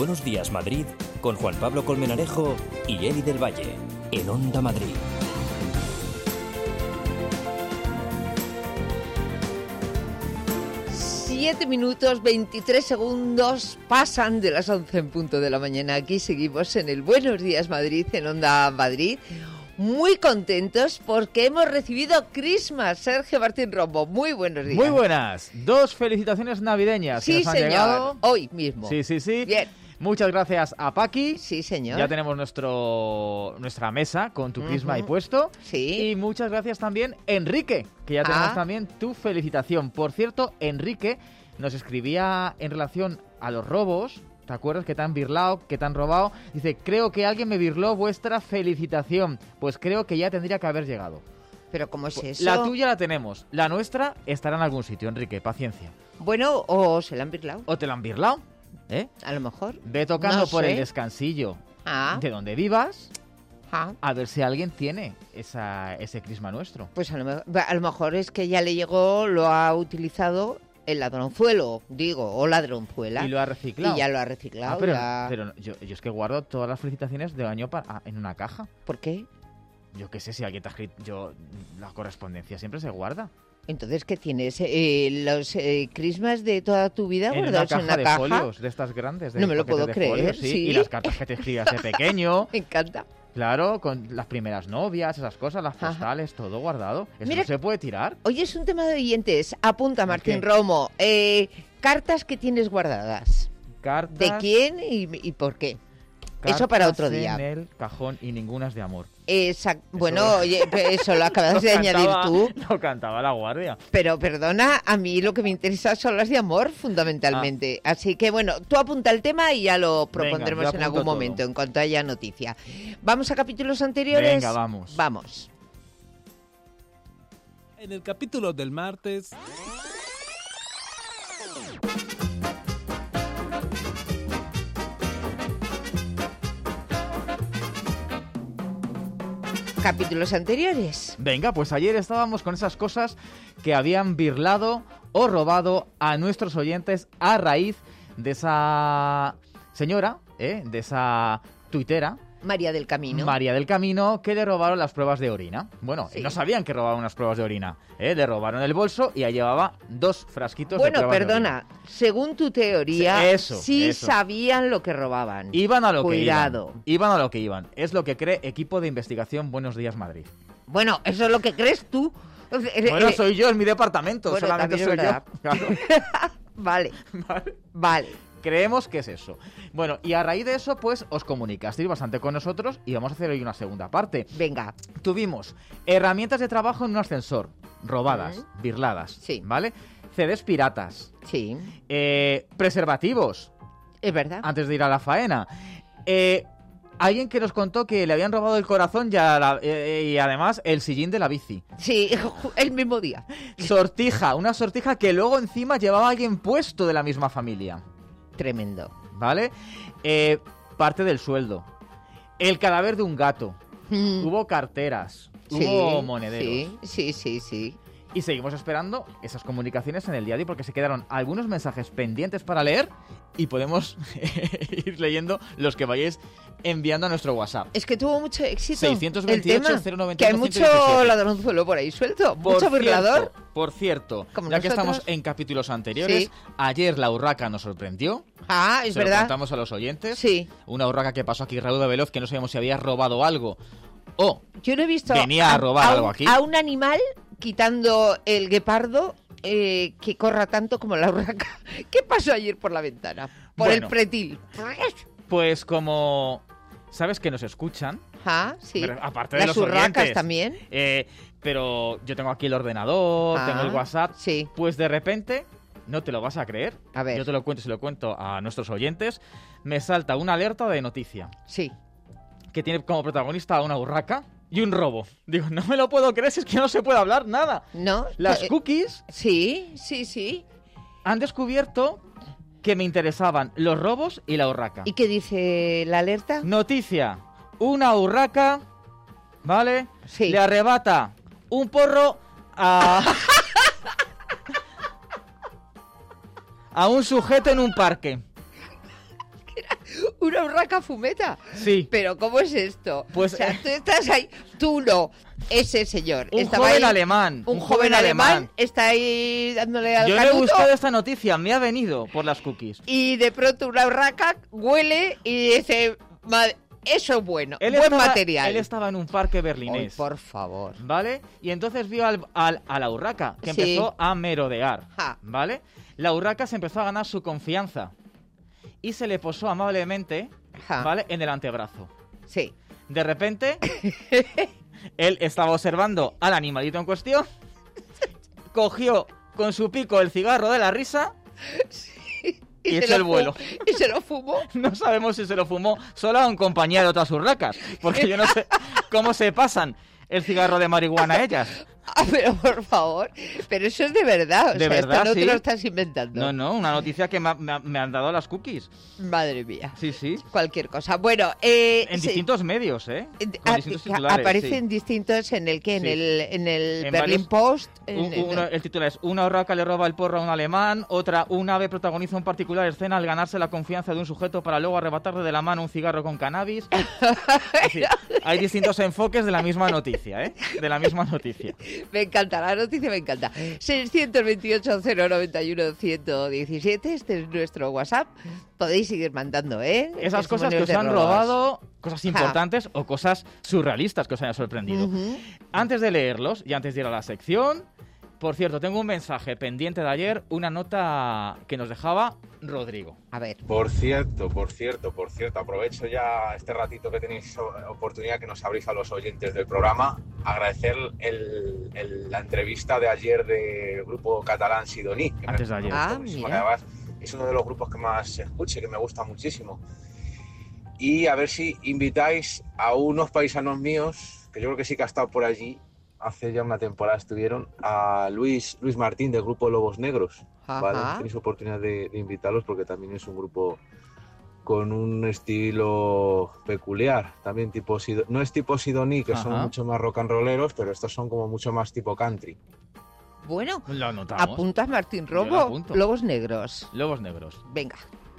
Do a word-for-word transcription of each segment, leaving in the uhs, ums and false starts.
Buenos Días Madrid con Juan Pablo Colmenarejo y Eli del Valle en Onda Madrid. Siete minutos, veintitrés segundos pasan de las once en punto de la mañana. Aquí seguimos en el Buenos Días Madrid, en Onda Madrid. Muy contentos porque hemos recibido Christmas. Sergio Martín Rombo, muy buenos días. Muy buenas. Dos felicitaciones navideñas sí, que nos han señor. llegado. Hoy mismo. Sí, sí, sí. Bien. Muchas gracias a Paqui. Sí, señor. Ya tenemos nuestro nuestra mesa con tu crisma uh-huh. ahí puesto. Sí. Y muchas gracias también, Enrique, que ya ah. tenemos también tu felicitación. Por cierto, Enrique nos escribía en relación a los robos. ¿Te acuerdas que te han birlado, que te han robado? Dice, creo que alguien me birló vuestra felicitación. Pues creo que ya tendría que haber llegado. ¿Pero cómo es eso? La tuya la tenemos. La nuestra estará en algún sitio, Enrique. Paciencia. Bueno, o se la han birlado. O te la han birlado, ¿eh? A lo mejor. Ve tocando no por sé. el descansillo ah. de donde vivas. Ah. A ver si alguien tiene esa, ese crisma nuestro. Pues a lo, mejor, a lo mejor es que ya le llegó, lo ha utilizado... El ladronzuelo, digo, o ladronzuela. Y lo ha reciclado. Y ya lo ha reciclado. Ah, pero ya... pero yo, yo es que guardo todas las felicitaciones de año pa, ah, en una caja. ¿Por qué? Yo qué sé, si alguien te ha escrito... Yo, la correspondencia siempre se guarda. Entonces, ¿qué tienes? Eh, ¿Los eh, crismas de toda tu vida en guardados una caja en una de caja? folios, de estas grandes. De no me lo puedo de creer, folios, sí. ¿sí? Y las cartas que te escribas de pequeño. Me encanta. Claro, con las primeras novias, esas cosas, las postales, Ajá. todo guardado. ¿Eso Mira, no se puede tirar? Oye, es un tema de oyentes. Apunta, Martín ¿Qué? Romo. Eh, cartas que tienes guardadas. Cartas... ¿De quién y, y por qué? Cartas eso para otro día. en el cajón y ninguna es de amor. Exacto. Eso bueno, lo... oye, eso lo acabas lo de cantaba, añadir tú. Lo cantaba la guardia. Pero perdona, a mí lo que me interesa son las de amor, fundamentalmente. Ah. Así que bueno, tú apunta el tema y ya lo propondremos Venga, en algún todo. momento, en cuanto haya noticia. ¿Vamos a capítulos anteriores? Venga, vamos. Vamos. En el capítulo del martes... Capítulos anteriores. Venga, pues ayer estábamos con esas cosas que habían birlado o robado a nuestros oyentes a raíz de esa señora, ¿eh? de esa tuitera. María del Camino. María del Camino, que le robaron las pruebas de orina. Bueno, sí. no sabían que robaban unas pruebas de orina. ¿eh? Le robaron el bolso y ahí llevaba dos frasquitos bueno, de pruebas perdona, de orina. Según tu teoría, sí, eso, sí eso. sabían lo que robaban. Iban a lo Cuidado. que iban. Iban a lo que iban. Es lo que cree Equipo de Investigación Buenos Días Madrid. Bueno, eso es lo que crees tú. Bueno, soy yo, es mi departamento. Bueno, solamente soy yo. Claro. vale. Vale. Vale. Creemos que es eso. Bueno, y a raíz de eso, pues, os comunicasteis bastante con nosotros y vamos a hacer hoy una segunda parte. Venga. Tuvimos herramientas de trabajo en un ascensor, robadas, uh-huh. birladas, sí. ¿vale? C Ds piratas. Sí. Eh, preservativos. Es verdad. Antes de ir a la faena. Eh... Alguien que nos contó que le habían robado el corazón y, a la, eh, y además el sillín de la bici. Sí, el mismo día. Sortija, una sortija que luego encima llevaba alguien puesto de la misma familia. Tremendo. ¿Vale? Eh, parte del sueldo. El cadáver de un gato. Mm. Hubo carteras. Sí, hubo monederos. Sí, sí, sí, sí. Y seguimos esperando esas comunicaciones en el día de hoy porque se quedaron algunos mensajes pendientes para leer y podemos ir leyendo los que vayáis enviando a nuestro WhatsApp. Es que tuvo mucho éxito seiscientos veintiocho cero noventa y uno que hay mucho ladronzuelo por ahí suelto, por mucho birlador. Cierto, por cierto, Como ya nosotros. que estamos en capítulos anteriores, sí. ayer la urraca nos sorprendió. Ah, es se verdad. Lo contamos a los oyentes. Sí. Una urraca que pasó aquí Raúl de Veloz que no sabíamos si había robado algo o Yo no he visto venía a, a robar a un, algo aquí. A un animal quitando el guepardo eh, que corra tanto como la urraca. ¿Qué pasó ayer por la ventana? Por bueno, el pretil. Pues como sabes que nos escuchan. Ah, sí. Pero aparte de Las los urracas oyentes, también. Eh, pero yo tengo aquí el ordenador, ah, tengo el WhatsApp. Sí. Pues de repente, no te lo vas a creer. A ver. Yo te lo cuento y se lo cuento a nuestros oyentes. Me salta una alerta de noticia. Sí. Que tiene como protagonista a una urraca y un robo. Digo, no me lo puedo creer, si es que no se puede hablar nada. No. Las eh, cookies. Sí, sí, sí. Han descubierto que me interesaban los robos y la urraca. ¿Y qué dice la alerta? Noticia. Una urraca, ¿vale? Sí. Le arrebata un porro a... a un sujeto en un parque. ¿Una urraca fumeta? Sí. ¿Pero cómo es esto? Pues, o sea, eh, tú estás ahí, tú no, ese señor. Un estaba joven ahí, alemán. Un, joven, alemán, está ahí dándole al Yo no he canuto, buscado esta noticia, me ha venido por las cookies. y de pronto una urraca huele y dice, "Madre, eso es bueno, Él buen estaba, material". Él estaba en un parque Ay, berlinés. por favor. ¿Vale? Y entonces vio al, al- a la urraca, que Sí. empezó a merodear. Ja. ¿Vale? La urraca se empezó a ganar su confianza. Y se le posó amablemente, Ja. ¿vale? En el antebrazo. Sí. De repente, él estaba observando al animalito en cuestión, cogió con su pico el cigarro de la risa y se echó lo el fu- vuelo. Y se lo fumó. No sabemos si se lo fumó solo en compañía de otras urracas, porque yo no sé cómo se pasan el cigarro de marihuana ellas. Ah, pero por favor, pero eso es de verdad, o De sea, verdad, esto no sí. te lo estás inventando. No, no, una noticia que me, ha- me ha- me han dado las cookies. Madre mía. Sí, sí. Cualquier cosa. Bueno, eh, En sí. distintos medios, ¿eh? Eh, Con ah, distintos que titulares, aparecen sí. distintos en el que en Sí. el en el En Berlin varios- Post, en- Un- en- uno- el título es: una urraca le roba el porro a un alemán. Otra: un ave protagoniza un particular escena al ganarse la confianza de un sujeto para luego arrebatarle de la mano un cigarro con cannabis. Es decir, hay distintos enfoques de la misma noticia, ¿eh? De la misma noticia. Me encanta, la noticia me encanta. seiscientos veintiocho, cero noventa y uno, ciento diecisiete, este es nuestro WhatsApp. Podéis seguir mandando, ¿eh? Esas cosas que Testimonios os de han robos. robado, cosas importantes o cosas surrealistas que os hayan sorprendido. Ujú. Antes de leerlos y antes de ir a la sección, por cierto, tengo un mensaje pendiente de ayer, una nota que nos dejaba Rodrigo. A ver. Por cierto, por cierto, por cierto, aprovecho ya este ratito que tenéis o- oportunidad que nos abrís a los oyentes del programa, agradecer el- el- la entrevista de ayer del grupo catalán Sidoní. Que Antes de me- ayer. me gustó Ah, muchísimo, mira. que además es uno de los grupos que más escuche, que me gusta muchísimo. Y a ver si invitáis a unos paisanos míos, que yo creo que sí que ha estado por allí, hace ya una temporada estuvieron, a Luis, Luis Martín del grupo Lobos Negros. ¿Vale? Ajá. Tenéis oportunidad de, de invitarlos porque también es un grupo con un estilo peculiar, también tipo Sido- no es tipo Sidoní, que son Ajá. mucho más rock and rolleros, pero estos son como mucho más tipo country. Bueno, Lo anotamos. apuntas Martín Yo lo Robo, apunto. Lobos Negros. Lobos negros. Venga.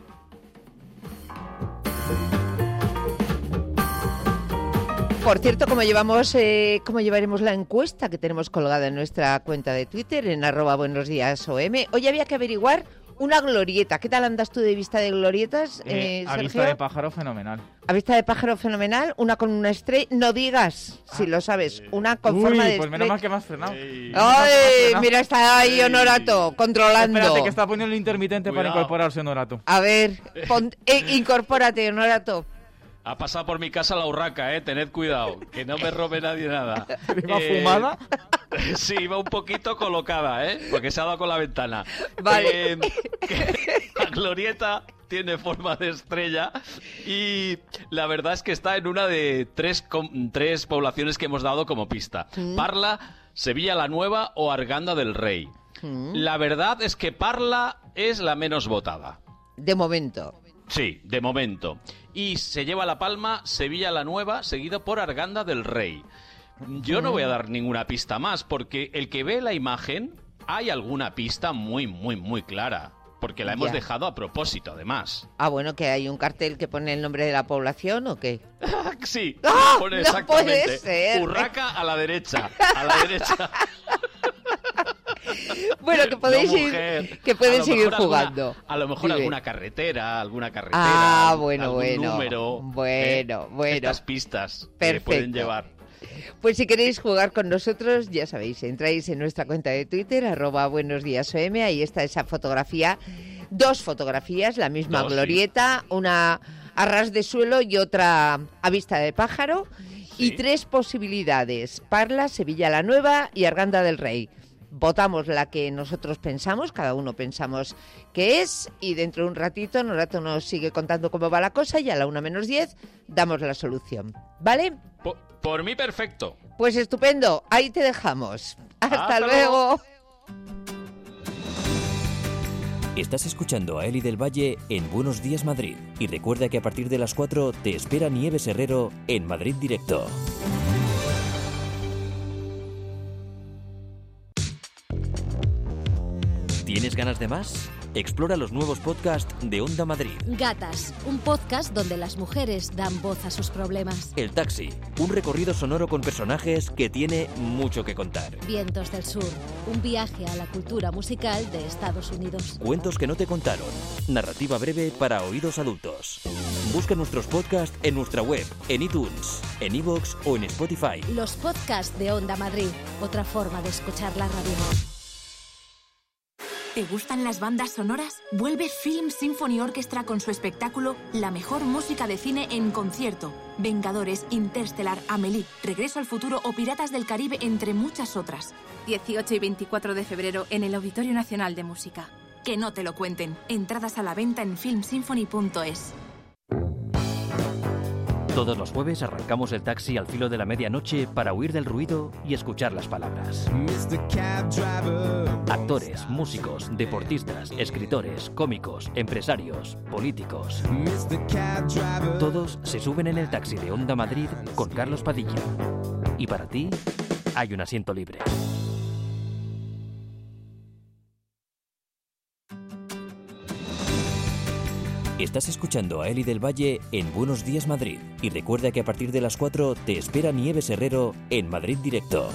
Por cierto, como llevamos, eh, cómo llevaremos la encuesta que tenemos colgada en nuestra cuenta de Twitter, en arroba buenos días O M. Hoy había que averiguar una glorieta. ¿Qué tal andas tú de vista de glorietas, Eh, eh, a Sergio? vista de pájaro, fenomenal. A vista de pájaro fenomenal, una con una estrella. No digas, si lo sabes, una con Uy, forma de pues menos estrella. mal que me has frenado. ¡Ay! Mira, está ahí Honorato, controlando. Espérate, que está poniendo el intermitente para Cuidado. incorporarse, Honorato. A ver, pon- eh, incorpórate, Honorato. Ha pasado por mi casa la urraca, eh. Tened cuidado, que no me robe nadie nada. ¿Iba Eh, fumada? Sí, iba un poquito colocada, eh. Porque se ha dado con la ventana. Vale. Eh, que la glorieta tiene forma de estrella y la verdad es que está en una de tres, com- tres poblaciones que hemos dado como pista. Parla, Sevilla la Nueva o Arganda del Rey. La verdad es que Parla es la menos votada. De momento. Sí, de momento. Y se lleva la palma Sevilla la Nueva, seguido por Arganda del Rey. Yo no voy a dar ninguna pista más, porque el que ve la imagen, hay alguna pista muy, muy, muy clara. Porque la hemos Ya. dejado a propósito, además. Ah, bueno, que hay un cartel que pone el nombre de la población o qué. Sí, ¡Ah! pone No exactamente. puede ser. Urraca a la derecha. A la derecha. Bueno, que podéis No, ir- mujer. que pueden A lo seguir mejor alguna- jugando. a lo mejor Dime. alguna carretera, alguna carretera. Ah, algún- bueno, algún bueno. número. Bueno, ¿eh? bueno. Estas pistas que Perfecto. pueden llevar. Pues si queréis jugar con nosotros, ya sabéis, entráis en nuestra cuenta de Twitter, arroba buenos días O M, ahí está esa fotografía, dos fotografías, la misma Dos, sí. glorieta, una a ras de suelo y otra a vista de pájaro, y Sí. tres posibilidades, Parla, Sevilla la Nueva y Arganda del Rey. Votamos la que nosotros pensamos, cada uno pensamos que es, y dentro de un ratito, un rato nos sigue contando cómo va la cosa, y a la una menos diez damos la solución, ¿vale? Por, por mí, perfecto. Pues estupendo, ahí te dejamos. Hasta, Hasta luego. Estás escuchando a Eli del Valle en Buenos Días Madrid. Y recuerda que a partir de las cuatro te espera Nieves Herrero en Madrid Directo. ¿Tienes ganas de más? Explora los nuevos podcasts de Onda Madrid. Gatas, un podcast donde las mujeres dan voz a sus problemas. El Taxi, un recorrido sonoro con personajes que tiene mucho que contar. Vientos del Sur, un viaje a la cultura musical de Estados Unidos. Cuentos que no te contaron. Narrativa breve para oídos adultos. Busca nuestros podcasts en nuestra web, en iTunes, en iVoox o en Spotify. Los podcasts de Onda Madrid, otra forma de escuchar la radio. ¿Te gustan las bandas sonoras? Vuelve Film Symphony Orchestra con su espectáculo La mejor música de cine en concierto. Vengadores, Interstellar, Amélie, Regreso al futuro o Piratas del Caribe, entre muchas otras. dieciocho y veinticuatro de febrero en el Auditorio Nacional de Música. Que no te lo cuenten. Entradas a la venta en film symphony punto es. Todos los jueves arrancamos el taxi al filo de la medianoche para huir del ruido y escuchar las palabras. Actores, músicos, deportistas, escritores, cómicos, empresarios, políticos. Todos se suben en el taxi de Onda Madrid con Carlos Padilla. Y para ti, hay un asiento libre. Estás escuchando a Eli del Valle en Buenos Días Madrid. Y recuerda que a partir de las cuatro te espera Nieves Herrero en Madrid Directo.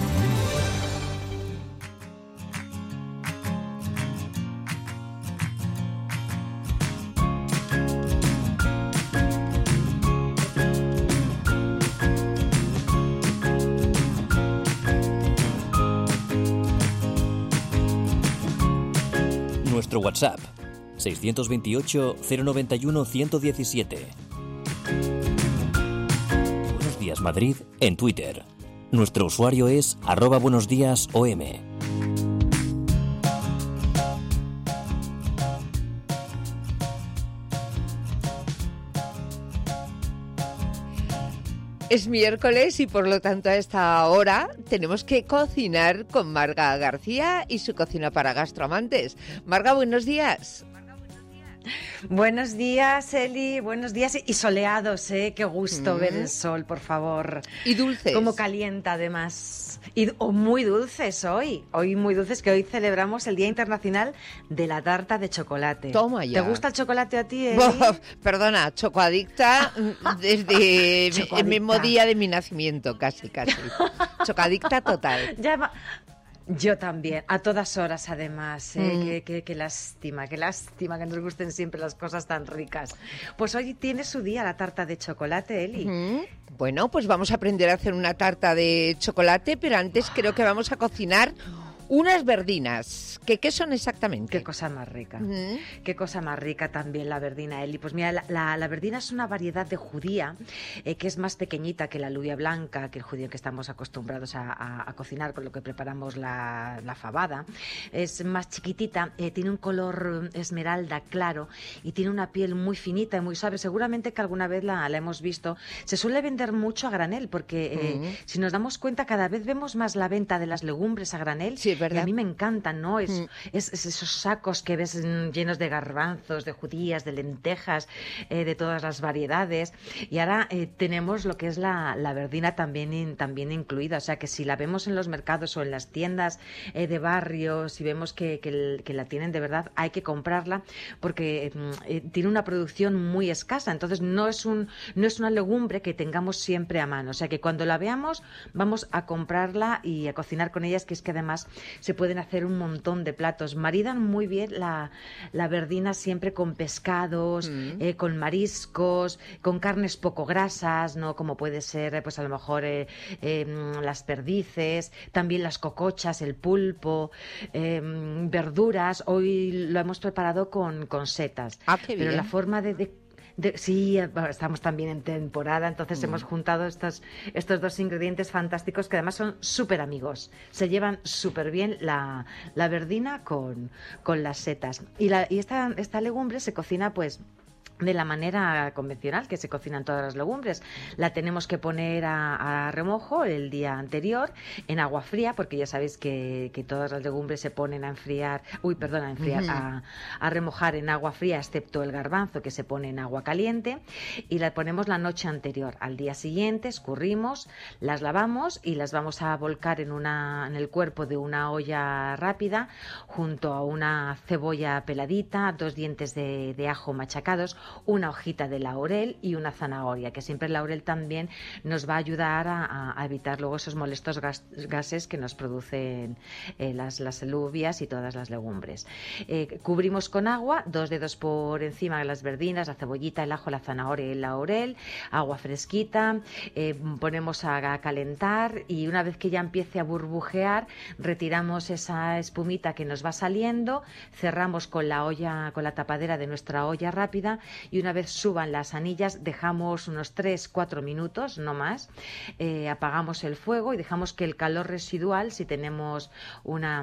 Nuestro WhatsApp seiscientos veintiocho, cero noventa y uno, ciento diecisiete. Buenos Días Madrid en Twitter. Nuestro usuario es arroba buenos días O M. Es miércoles y por lo tanto a esta hora tenemos que cocinar con Marga García y su cocina para gastroamantes. Marga, buenos días. Buenos días, Eli, buenos días y soleados, ¿eh? Qué gusto mm. ver el sol, por favor. Y dulces. Cómo calienta, además. Y o muy dulces hoy, hoy muy dulces, que hoy celebramos el Día Internacional de la Tarta de Chocolate. Toma ya. ¿Te gusta el chocolate a ti, Eli? Oh, perdona, chocoadicta desde chocoadicta. El mismo día de mi nacimiento, casi, casi. Chocoadicta total. Ya va... Yo también, a todas horas además, ¿eh? mm. qué, qué, qué lástima, qué lástima que nos gusten siempre las cosas tan ricas. Pues hoy tiene su día la tarta de chocolate, Eli. Mm. Bueno, pues vamos a aprender a hacer una tarta de chocolate, pero antes creo que vamos a cocinar unas verdinas. ¿Qué, qué son exactamente? Qué cosa más rica. Mm. Qué cosa más rica también la verdina, Eli. Pues mira, la, la, la verdina es una variedad de judía eh, que es más pequeñita que la alubia blanca, que el judío que estamos acostumbrados a, a, a cocinar, con lo que preparamos la, la fabada. Es más chiquitita, eh, tiene un color esmeralda claro y tiene una piel muy finita y muy suave. Seguramente que alguna vez la, la hemos visto. Se suele vender mucho a granel porque eh, mm. si nos damos cuenta cada vez vemos más la venta de las legumbres a granel. Sí, ¿verdad? Y a mí me encantan, ¿no? Es, mm. es, es esos sacos que ves llenos de garbanzos, de judías, de lentejas, eh, de todas las variedades. Y ahora eh, tenemos lo que es la, la verdina también, in, también incluida. O sea, que si la vemos en los mercados o en las tiendas eh, de barrio, si vemos que, que, el, que la tienen de verdad, hay que comprarla porque eh, tiene una producción muy escasa. Entonces, no es, un, no es una legumbre que tengamos siempre a mano. O sea, que cuando la veamos, vamos a comprarla y a cocinar con ellas, que es que además se pueden hacer un montón de platos. Maridan muy bien la, la verdina siempre con pescados, mm. eh, con mariscos, con carnes poco grasas, ¿no? Como puede ser, pues a lo mejor eh, eh, las perdices, también las cocochas, el pulpo, eh, verduras. Hoy lo hemos preparado con, con setas. Ah, qué bien. Pero la forma de, de De, sí, estamos también en temporada, entonces mm. hemos juntado estos, estos dos ingredientes fantásticos que además son súper amigos. Se llevan súper bien la, la verdina con, con las setas. Y, la, y esta, esta legumbre se cocina pues de la manera convencional que se cocinan todas las legumbres. La tenemos que poner a, a remojo el día anterior en agua fría, porque ya sabéis que, que todas las legumbres se ponen a enfriar, uy, perdón, a enfriar, uh-huh. a, a remojar en agua fría, excepto el garbanzo que se pone en agua caliente, y la ponemos la noche anterior. Al día siguiente escurrimos, las lavamos y las vamos a volcar en, una, en el cuerpo de una olla rápida, junto a una cebolla peladita, dos dientes de, de ajo machacados, una hojita de laurel y una zanahoria, que siempre el laurel también nos va a ayudar a, a evitar luego esos molestos gas, gases que nos producen eh, las, las alubias y todas las legumbres. Eh, cubrimos con agua, dos dedos por encima de las verdinas, la cebollita, el ajo, la zanahoria y el laurel, agua fresquita, eh, ponemos a, a calentar y una vez que ya empiece a burbujear, retiramos esa espumita que nos va saliendo, cerramos con la olla, con la tapadera de nuestra olla rápida, y una vez suban las anillas dejamos unos tres cuatro minutos, no más, eh, apagamos el fuego y dejamos que el calor residual, si tenemos una,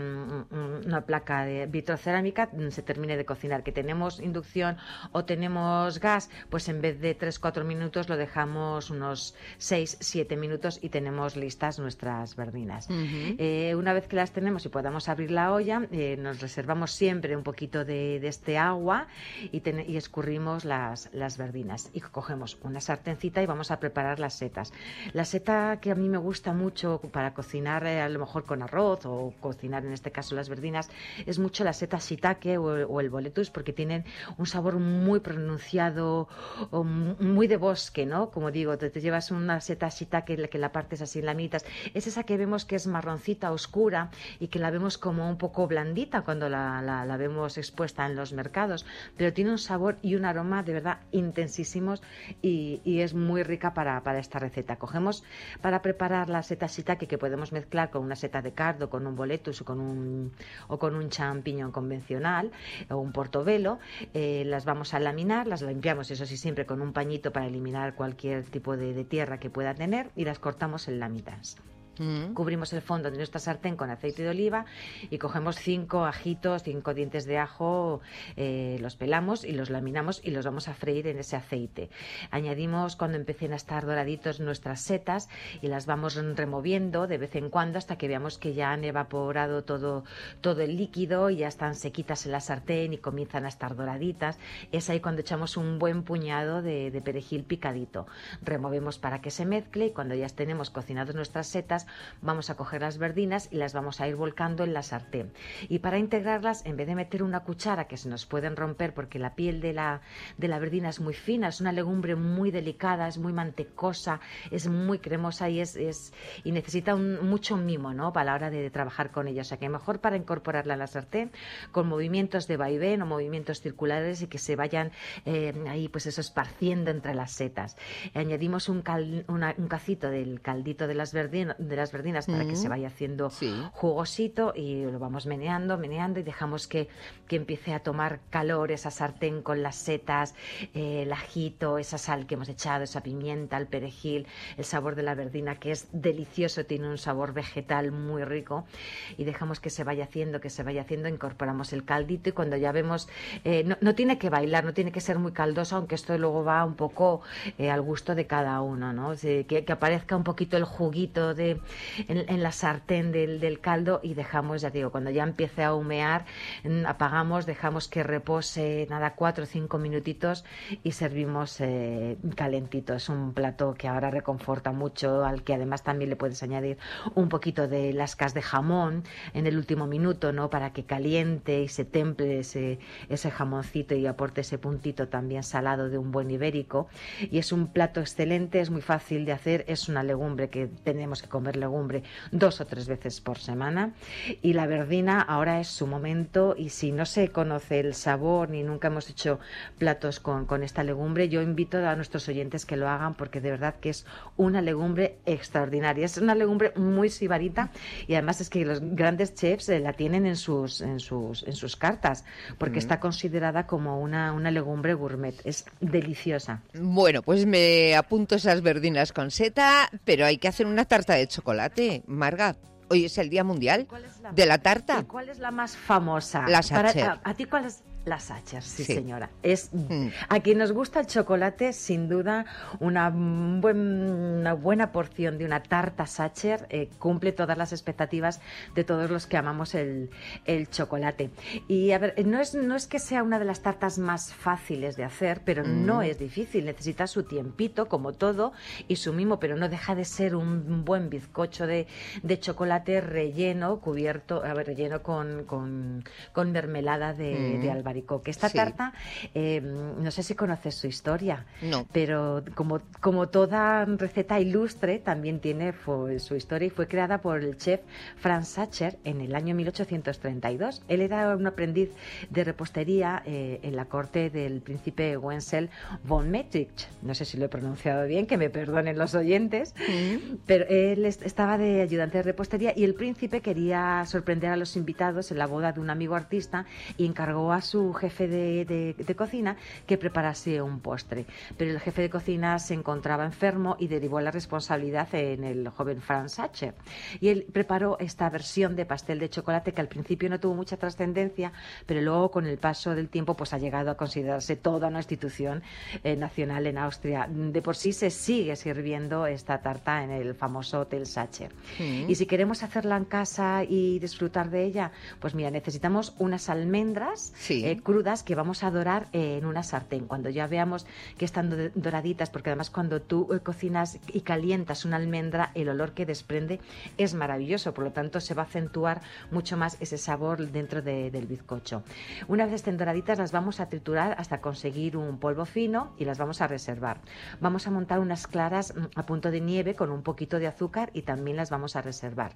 una placa de vitrocerámica, se termine de cocinar. Que tenemos inducción o tenemos gas, pues en vez de tres cuatro minutos lo dejamos unos seis siete minutos y tenemos listas nuestras verdinas. Uh-huh. Eh, una vez que las tenemos y podamos abrir la olla, eh, nos reservamos siempre un poquito de, de este agua y, ten, y escurrimos las, las verdinas y cogemos una sartencita y vamos a preparar las setas. La seta que a mí me gusta mucho para cocinar eh, a lo mejor con arroz o cocinar en este caso las verdinas es mucho la seta shiitake o, o el boletus, porque tienen un sabor muy pronunciado, o muy de bosque, ¿no? Como digo, te, te llevas una seta shiitake que la partes así en lamitas, es esa que vemos que es marroncita, oscura y que la vemos como un poco blandita cuando la, la, la vemos expuesta en los mercados, pero tiene un sabor y un aroma de verdad intensísimos y, y es muy rica para, para esta receta. Cogemos para preparar la seta shiitake, que podemos mezclar con una seta de cardo, con un boletus o con un, o con un champiñón convencional o un portobello, eh, las vamos a laminar, las limpiamos, eso sí, siempre con un pañito para eliminar cualquier tipo de, de tierra que pueda tener y las cortamos en láminas. Mm. Cubrimos el fondo de nuestra sartén con aceite de oliva y cogemos cinco ajitos, cinco dientes de ajo, eh, los pelamos y los laminamos y los vamos a freír en ese aceite. Añadimos, cuando empiecen a estar doraditos, nuestras setas y las vamos removiendo de vez en cuando hasta que veamos que ya han evaporado todo, todo el líquido y ya están sequitas en la sartén y comienzan a estar doraditas. Es ahí cuando echamos un buen puñado de, de perejil picadito. Removemos para que se mezcle y cuando ya tenemos cocinadas nuestras setas, vamos a coger las verdinas y las vamos a ir volcando en la sartén. Y para integrarlas, en vez de meter una cuchara, que se nos pueden romper porque la piel de la, de la verdina es muy fina, es una legumbre muy delicada, es muy mantecosa, es muy cremosa y, es, es, y necesita un, mucho mimo, ¿no?, para la hora de, de trabajar con ella. O sea que mejor para incorporarla a la sartén con movimientos de vaivén o movimientos circulares y que se vayan eh, ahí pues eso esparciendo entre las setas. Añadimos un, cal, una, un cacito del caldito de las verdinas de las verdinas para mm. que se vaya haciendo sí. jugosito y lo vamos meneando, meneando y dejamos que, que empiece a tomar calor esa sartén con las setas, eh, el ajito, esa sal que hemos echado, esa pimienta, el perejil, el sabor de la verdina que es delicioso, tiene un sabor vegetal muy rico y dejamos que se vaya haciendo, que se vaya haciendo, incorporamos el caldito y cuando ya vemos, eh, no, no tiene que bailar, no tiene que ser muy caldoso, aunque esto luego va un poco eh, al gusto de cada uno, ¿no? O sea, que, que aparezca un poquito el juguito de En, en la sartén del, del caldo y dejamos, ya digo, cuando ya empiece a humear, apagamos, dejamos que repose nada, cuatro o cinco minutitos y servimos eh, calentito. Es un plato que ahora reconforta mucho, al que además también le puedes añadir un poquito de lascas de jamón en el último minuto, ¿no?, para que caliente y se temple ese, ese jamoncito y aporte ese puntito también salado de un buen ibérico. Y es un plato excelente, es muy fácil de hacer, es una legumbre que tenemos que comer legumbre dos o tres veces por semana y la verdina ahora es su momento y si no se conoce el sabor ni nunca hemos hecho platos con, con esta legumbre, yo invito a nuestros oyentes que lo hagan porque de verdad que es una legumbre extraordinaria, es una legumbre muy sibarita y además es que los grandes chefs eh, la tienen en sus, en sus, en sus cartas porque mm. está considerada como una, una legumbre gourmet, es deliciosa. Bueno, pues me apunto esas verdinas con seta, pero hay que hacer una tarta de chocolate. Marga, hoy es el Día Mundial la, de la Tarta. ¿Cuál es la más famosa? La Sacher. Para, a, ¿A ti cuál es? Las Sacher, sí, Sí. señora. Es Mm. a quien nos gusta el chocolate, sin duda, una, buen, una buena porción de una tarta Sacher eh, cumple todas las expectativas de todos los que amamos el, el chocolate. Y a ver, no es, no es que sea una de las tartas más fáciles de hacer, pero Mm. no es difícil. Necesita su tiempito, como todo, y su mimo, pero no deja de ser un buen bizcocho de, de chocolate relleno, cubierto, a ver, relleno con, con, con mermelada de, Mm. de albaricoque. Esta Sí. tarta, eh, no sé si conoces su historia, No. pero como, como toda receta ilustre, también tiene fue, su historia y fue creada por el chef Franz Sacher en el año mil ochocientos treinta y dos. Él era un aprendiz de repostería eh, en la corte del príncipe Wenzel von Metternich. No sé si lo he pronunciado bien, que me perdonen los oyentes, Mm. pero él est- estaba de ayudante de repostería y el príncipe quería sorprender a los invitados en la boda de un amigo artista y encargó a su jefe de, de- de cocina que preparase un postre. Pero el jefe de cocina se encontraba enfermo y derivó la responsabilidad en el joven Franz Sacher. Y él preparó esta versión de pastel de chocolate que al principio no tuvo mucha trascendencia, pero luego con el paso del tiempo pues ha llegado a considerarse toda una institución eh, nacional en Austria. De por sí se sigue sirviendo esta tarta en el famoso Hotel Sacher. Mm. Y si queremos hacerla en casa y disfrutar de ella, pues mira, necesitamos unas almendras Sí. eh, crudas que vamos a dorar eh, en una sartén. Cuando ya veamos que están do- doraditas, porque además cuando tú eh, cocinas y calientas una almendra, el olor que desprende es maravilloso, por lo tanto se va a acentuar mucho más ese sabor dentro de- del bizcocho. Una vez estén doraditas, las vamos a triturar hasta conseguir un polvo fino y las vamos a reservar. Vamos a montar unas claras mm, a punto de nieve con un poquito de azúcar y también las vamos a reservar.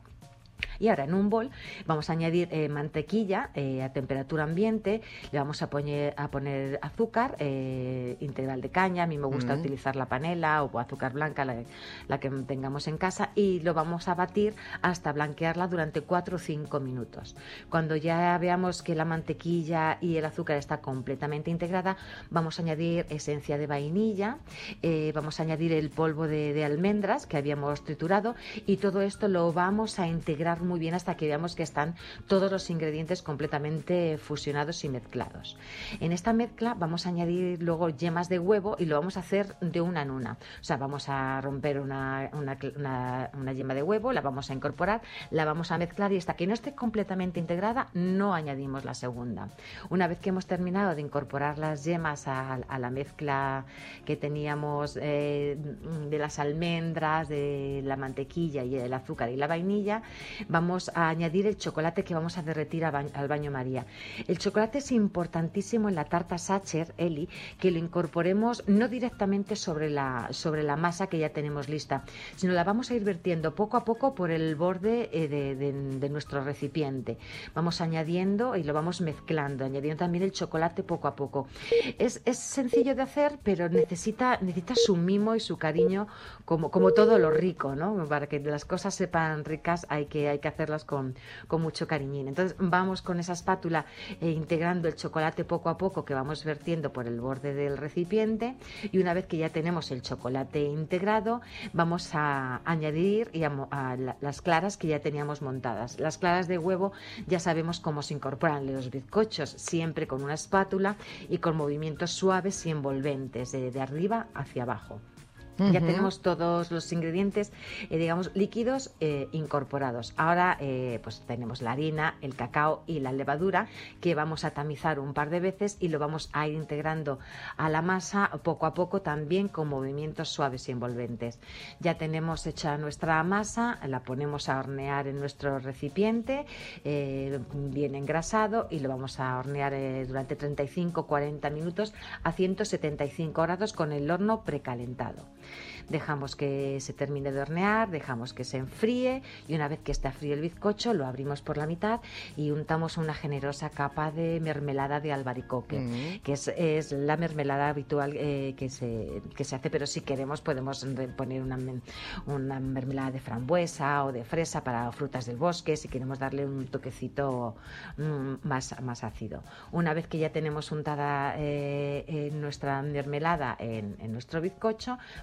Y ahora en un bol vamos a añadir eh, mantequilla eh, a temperatura ambiente, le vamos a poner, a poner azúcar eh, integral de caña, a mí me gusta Mm. utilizar la panela o azúcar blanca, la, la que tengamos en casa, y lo vamos a batir hasta blanquearla durante cuatro o cinco minutos. Cuando ya veamos que la mantequilla y el azúcar está completamente integrada, vamos a añadir esencia de vainilla, eh, vamos a añadir el polvo de, de almendras que habíamos triturado y todo esto lo vamos a integrar muy bien hasta que veamos que están todos los ingredientes completamente fusionados y mezclados. En esta mezcla vamos a añadir luego yemas de huevo y lo vamos a hacer de una en una. O sea, vamos a romper una, una, una, una yema de huevo, la vamos a incorporar, la vamos a mezclar y hasta que no esté completamente integrada no añadimos la segunda. Una vez que hemos terminado de incorporar las yemas a, a la mezcla que teníamos eh, de las almendras, de la mantequilla y el azúcar y la vainilla, vamos a añadir el chocolate que vamos a derretir a ba- al baño María. El chocolate es importantísimo en la tarta Sacher, Eli, que lo incorporemos no directamente sobre la, sobre la masa que ya tenemos lista, sino la vamos a ir vertiendo poco a poco por el borde eh, de, de- de nuestro recipiente. Vamos añadiendo y lo vamos mezclando, añadiendo también el chocolate poco a poco. Es, es sencillo de hacer, pero necesita, necesita su mimo y su cariño, como, como todo lo rico, ¿no? Para que las cosas sepan ricas hay que, hay que hacerlas con, con mucho cariñín. Entonces vamos con esa espátula eh, integrando el chocolate poco a poco que vamos vertiendo por el borde del recipiente, y una vez que ya tenemos el chocolate integrado vamos a añadir y a, mo- a la- las claras que ya teníamos montadas. Las claras de huevo ya sabemos cómo se incorporan en los bizcochos, siempre con una espátula y con movimientos suaves y envolventes de, de arriba hacia abajo. Ya Ujú. tenemos todos los ingredientes, eh, digamos, líquidos eh, incorporados. Ahora eh, pues tenemos la harina, el cacao y la levadura que vamos a tamizar un par de veces y lo vamos a ir integrando a la masa poco a poco, también con movimientos suaves y envolventes. Ya tenemos hecha nuestra masa, la ponemos a hornear en nuestro recipiente, eh, bien engrasado, y lo vamos a hornear eh, durante treinta y cinco a cuarenta minutos a ciento setenta y cinco grados con el horno precalentado. Dejamos que se termine de hornear, dejamos que se enfríe, y una vez que está frío el bizcocho lo abrimos por la mitad y untamos una generosa capa de mermelada de albaricoque, Mm. que es, es la mermelada habitual eh, que, se, que se hace, pero si queremos podemos re- poner una, men- una mermelada de frambuesa o de fresa para frutas del bosque, si queremos darle un toquecito mm, más, más ácido. Una vez que ya tenemos untada eh, eh, nuestra mermelada en, en nuestro bizcocho, colocamos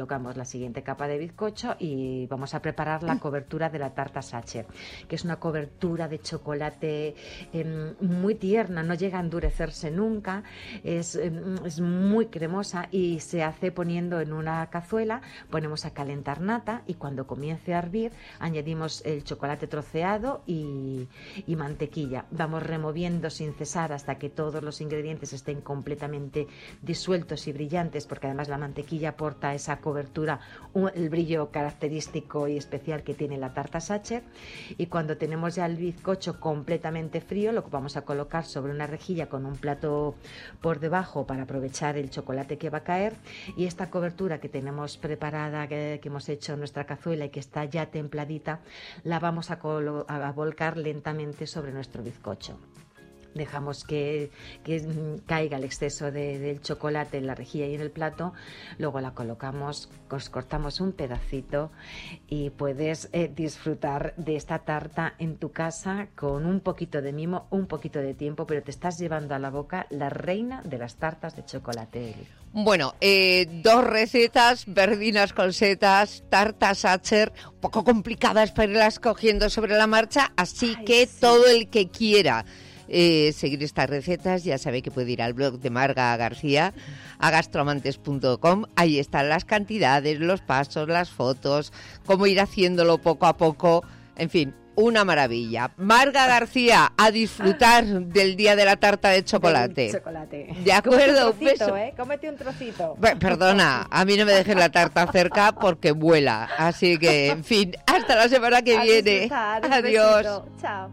colocamos la siguiente capa de bizcocho y vamos a preparar la cobertura de la tarta Sacher, que es una cobertura de chocolate eh, muy tierna, no llega a endurecerse nunca, es, eh, es muy cremosa y se hace poniendo en una cazuela, ponemos a calentar nata y cuando comience a hervir añadimos el chocolate troceado y, y mantequilla. Vamos removiendo sin cesar hasta que todos los ingredientes estén completamente disueltos y brillantes, porque además la mantequilla aporta a esa cobertura un, el brillo característico y especial que tiene la tarta Sacher. Y cuando tenemos ya el bizcocho completamente frío, lo vamos a colocar sobre una rejilla con un plato por debajo para aprovechar el chocolate que va a caer, y esta cobertura que tenemos preparada, que, que hemos hecho en nuestra cazuela y que está ya templadita, la vamos a, colo- a volcar lentamente sobre nuestro bizcocho. Dejamos que, que caiga el exceso de, del chocolate en la rejilla y en el plato, luego la colocamos, os cortamos un pedacito y puedes eh, disfrutar de esta tarta en tu casa con un poquito de mimo, un poquito de tiempo, pero te estás llevando a la boca la reina de las tartas de chocolate, Eli. Bueno, eh, dos recetas, verdinas con setas, tarta Sacher, un poco complicadas para irlas cogiendo sobre la marcha, así Ay, que sí. todo el que quiera Eh, seguir estas recetas, ya sabe que puede ir al blog de Marga García, a gastroamantes punto com. Ahí están las cantidades, los pasos, las fotos, cómo ir haciéndolo poco a poco. En fin, una maravilla. Marga García, a disfrutar del día de la tarta de chocolate. De chocolate. De acuerdo, un trocito, beso. ¿eh? Cómete un trocito. Perdona, a mí no me dejes la tarta cerca porque vuela. Así que, en fin, hasta la semana que a viene. Disfrutar, Adiós. Chao, chao.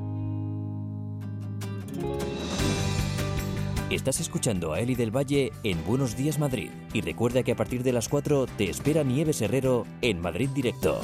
Estás escuchando a Eli del Valle en Buenos Días Madrid. Y recuerda que a partir de las cuatro te espera Nieves Herrero en Madrid Directo.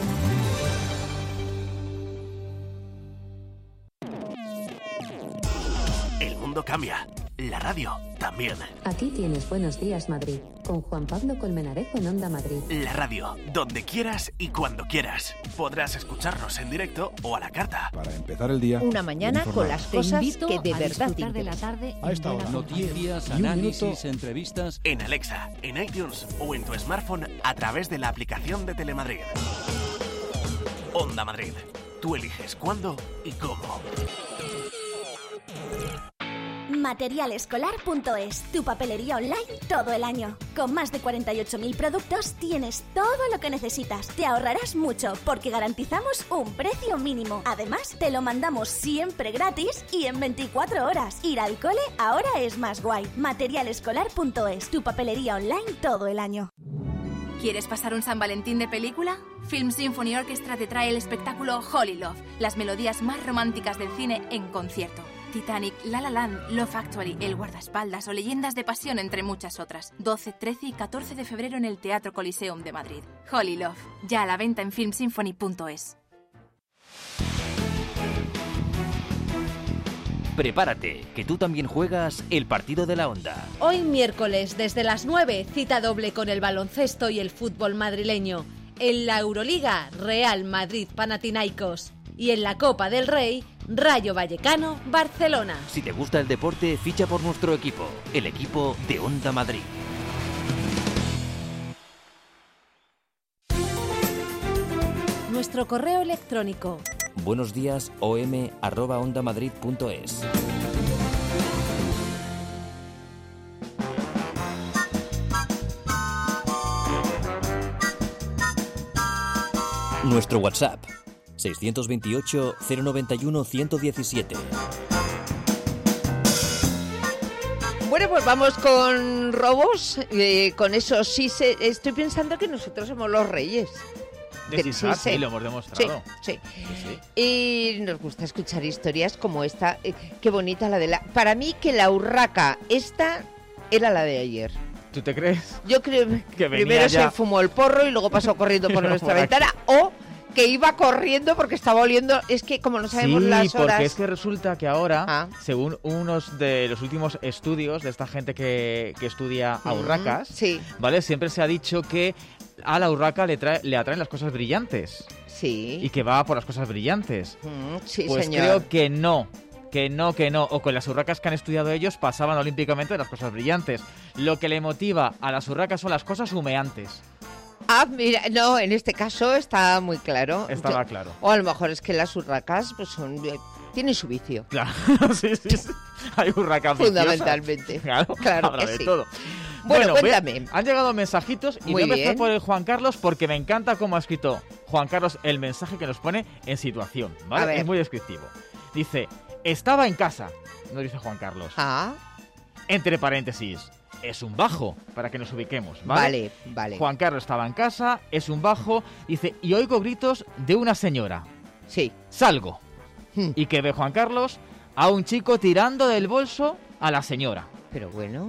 El mundo cambia. La radio también. Aquí tienes Buenos Días Madrid, con Juan Pablo Colmenarejo en Onda Madrid. La radio, donde quieras y cuando quieras. Podrás escucharnos en directo o a la carta. Para empezar el día. Una mañana con las cosas que de verdad te de la tarde. A esta hora. Noticias, análisis, entrevistas. En Alexa, en iTunes o en tu smartphone a través de la aplicación de Telemadrid. Onda Madrid. Tú eliges cuándo y cómo. materialescolar punto es, tu papelería online todo el año. Con más de cuarenta y ocho mil productos tienes todo lo que necesitas. Te ahorrarás mucho porque garantizamos un precio mínimo. Además, te lo mandamos siempre gratis y en veinticuatro horas. Ir al cole ahora es más guay. materialescolar punto es, tu papelería online todo el año. ¿Quieres pasar un San Valentín de película? Film Symphony Orchestra te trae el espectáculo Holy Love, las melodías más románticas del cine en concierto. Titanic, La La Land, Love Actually, El Guardaespaldas o Leyendas de Pasión, entre muchas otras. doce, trece y catorce de febrero en el Teatro Coliseum de Madrid. Holy Love, ya a la venta en film symphony punto es. Prepárate, que tú también juegas el partido de la Onda. Hoy miércoles, desde las nueve, cita doble con el baloncesto y el fútbol madrileño. En la Euroliga, Real Madrid-Panathinaikos. Y en la Copa del Rey, Rayo Vallecano, Barcelona. Si te gusta el deporte, ficha por nuestro equipo, el equipo de Onda Madrid. Nuestro correo electrónico. Buenos días, om arroba ondamadrid punto es. Nuestro WhatsApp, seiscientos veintiocho, cero noventa y uno, ciento diecisiete. Bueno, pues vamos con robos, eh, con eso sí se, estoy pensando que nosotros somos los reyes. De disfraz, sí, sí, lo hemos demostrado. Sí, sí. sí, sí. Y nos gusta escuchar historias como esta. Eh, qué bonita la de la... Para mí que la urraca esta era la de ayer. ¿Tú te crees? Yo creo que primero ya se fumó el porro y luego pasó corriendo por nuestra por ventana, o que iba corriendo porque estaba oliendo. Es que como no sabemos sí, las horas... porque es que resulta que ahora, ah. según unos de los últimos estudios de esta gente que, que estudia a urracas, mm, sí. ¿vale? Siempre se ha dicho que a la urraca le, trae, le atraen las cosas brillantes. Sí. Y que va por las cosas brillantes. Mm, sí, pues señor. creo que no. Que no, que no. O con las urracas que han estudiado ellos pasaban olímpicamente de las cosas brillantes. Lo que le motiva a las urracas son las cosas humeantes. Ah, mira, no, en este caso está muy claro. Estaba Yo, claro. O a lo mejor es que las urracas pues son, tienen su vicio. Claro, sí, sí, sí. Hay urracas viciosas. Fundamentalmente. Claro, claro habrá que de sí. todo. Bueno, voy a- cuéntame. han llegado mensajitos y Muy voy a empezar bien. por el Juan Carlos porque me encanta cómo ha escrito Juan Carlos el mensaje que nos pone en situación, ¿vale? A ver. Es muy descriptivo. Dice, estaba en casa, nos dice Juan Carlos. Ah, Entre paréntesis, es un bajo, para que nos ubiquemos, ¿vale? vale, vale. Juan Carlos estaba en casa, es un bajo, dice, y oigo gritos de una señora. Sí. Salgo. Hmm. Y que ve Juan Carlos a un chico tirando del bolso a la señora. Pero bueno.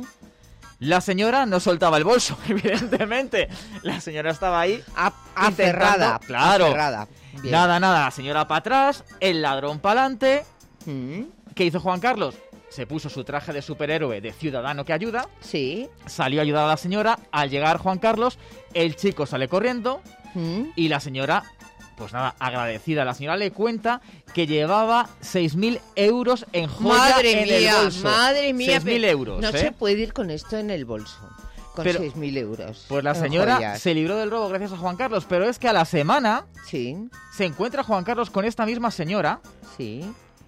La señora no soltaba el bolso, evidentemente. La señora estaba ahí A- intentando- aferrada. Claro. Aferrada. Bien. Nada, nada, la señora para atrás, el ladrón para adelante. Mm, ¿Qué hizo Juan Carlos? Se puso su traje de superhéroe de ciudadano que ayuda, Sí. salió a ayudar a la señora. Al llegar Juan Carlos, el chico sale corriendo Mm. y la señora, pues nada, agradecida. La señora le cuenta que llevaba seis mil euros en joya Madre en mía, el bolso. madre mía. seis mil pe- euros, No ¿eh? se puede ir con esto en el bolso. Con Pero- seis mil euros. Pues la en señora joyas. se libró del robo gracias a Juan Carlos, pero es que a la semana Sí, se encuentra Juan Carlos con esta misma señora. sí.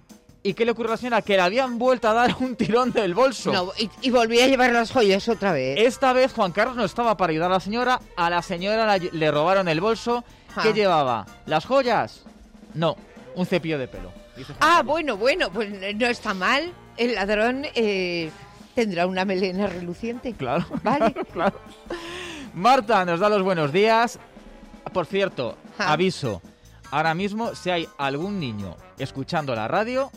¿Y qué le ocurre a la señora? Que le habían vuelto a dar un tirón del bolso. No, y, y volví a llevar las joyas otra vez. Esta vez Juan Carlos no estaba para ayudar a la señora. A la señora la- le robaron el bolso. ¿Qué Ah. llevaba? ¿Las joyas? No, un cepillo de pelo. dice Juan Ah, Carlos. bueno, bueno, pues no está mal. El ladrón eh, tendrá una melena reluciente. Claro, Vale. claro. Marta nos da los buenos días. Por cierto, Ah. aviso. Ahora mismo, si hay algún niño escuchando la radio,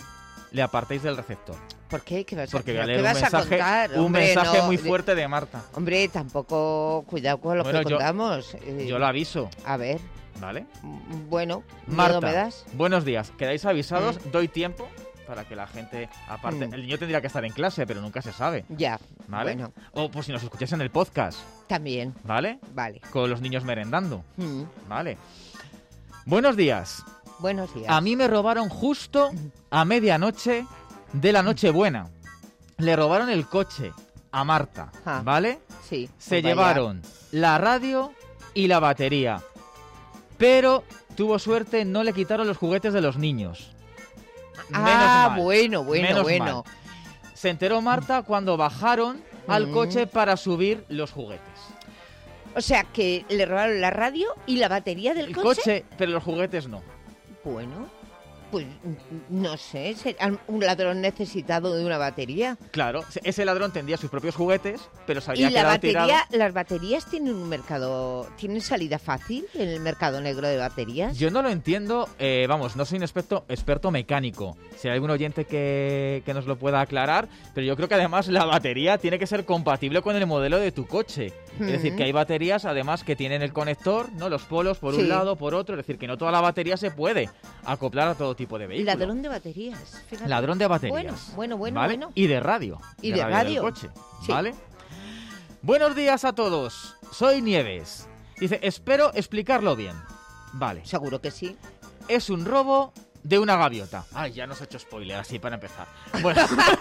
le apartéis del receptor. ¿Por qué? ¿Qué vas a, Porque voy a ¿qué leer un vas a mensaje, contar? un Hombre, mensaje no, muy de- fuerte de Marta. Hombre, tampoco cuidado con lo Bueno, que yo- contamos. eh, Yo lo aviso, A ver, ¿vale? mm, bueno, Marta, miedo me das. buenos días. ¿Quedáis avisados? Doy tiempo para que la gente, aparte, Mm. el niño tendría que estar en clase, pero nunca se sabe, Ya, ¿vale? bueno, O pues si nos escucháis en el podcast, también, ¿vale? vale. Con los niños merendando, Mm, ¿vale? Buenos días. Buenos días. A mí me robaron justo a medianoche de la Nochebuena. Le robaron el coche a Marta, Ah, ¿vale? Sí. Se pues vaya. llevaron la radio y la batería. Pero tuvo suerte, no le quitaron los juguetes de los niños. Menos Ah, mal, bueno, bueno, menos bueno. mal. Se enteró Marta cuando bajaron al Mm. coche para subir los juguetes. O sea, que le robaron la radio y la batería del El coche. coche, pero los juguetes no. Bueno, pues mm, no sé, será un ladrón necesitado de una batería. Claro, ese ladrón tendría sus propios juguetes, pero se había Y la quedado batería, tirado. las baterías tienen un mercado, tienen salida fácil en el mercado negro de baterías. Yo no lo entiendo, eh, vamos, no soy un experto, experto mecánico. Si hay algún oyente que, que nos lo pueda aclarar, pero yo creo que además la batería tiene que ser compatible con el modelo de tu coche. Es decir, Ujú. que hay baterías además que tienen el conector, ¿no? Los polos por Sí. un lado, por otro. Es decir, que no toda la batería se puede acoplar a todo tipo de vehículo. Ladrón de baterías. Fíjate. Ladrón de baterías. Bueno, bueno, bueno, ¿vale? bueno. Y de radio. Y de radio. del coche, Sí. ¿vale? Buenos días a todos. Soy Nieves. Dice, espero explicarlo bien. Vale. Seguro que sí. Es un robo de una gaviota. Ay, ya nos he hecho spoiler así para empezar. Bueno,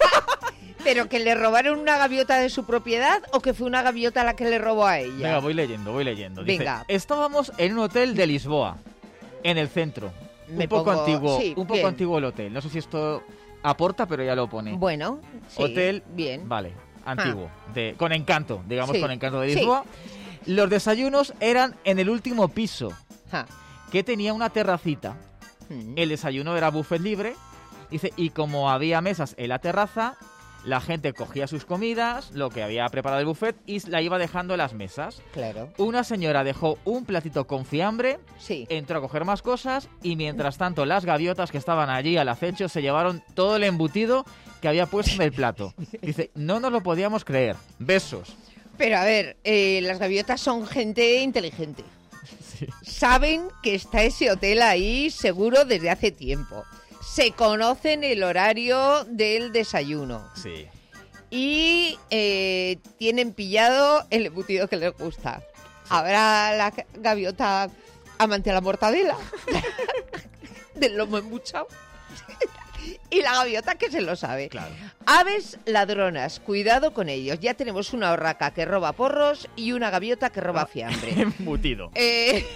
¿Pero que le robaron una gaviota de su propiedad o que fue una gaviota la que le robó a ella? venga, voy leyendo, voy leyendo. Dice, Venga. estábamos en un hotel de Lisboa, en el centro. Me un poco pongo- antiguo, sí, un poco bien. antiguo el hotel. No sé si esto aporta, pero ya lo pone. Bueno, sí, Hotel, bien. vale, antiguo, de, con encanto, digamos Sí, con encanto de sí. Lisboa. Los desayunos eran en el último piso, Ja. que tenía una terracita. Mm. El desayuno era buffet libre. Dice, y como había mesas en la terraza, la gente cogía sus comidas, lo que había preparado el buffet, y la iba dejando en las mesas. Claro. Una señora dejó un platito con fiambre, Sí. entró a coger más cosas, y mientras tanto las gaviotas que estaban allí al acecho se llevaron todo el embutido que había puesto en el plato. Dice, no nos lo podíamos creer. Besos. Pero a ver, eh, las gaviotas son gente inteligente. Saben que está ese hotel ahí seguro desde hace tiempo. Se conocen el horario del desayuno. Sí. Y eh, tienen pillado el embutido que les gusta. ¿Habrá la ga- gaviota amante a la mortadela? ¿Del lomo embuchado? Y la gaviota que se lo sabe. Claro. Aves ladronas, cuidado con ellos. Ya tenemos una urraca que roba porros y una gaviota que roba fiambre. Embutido. Eh,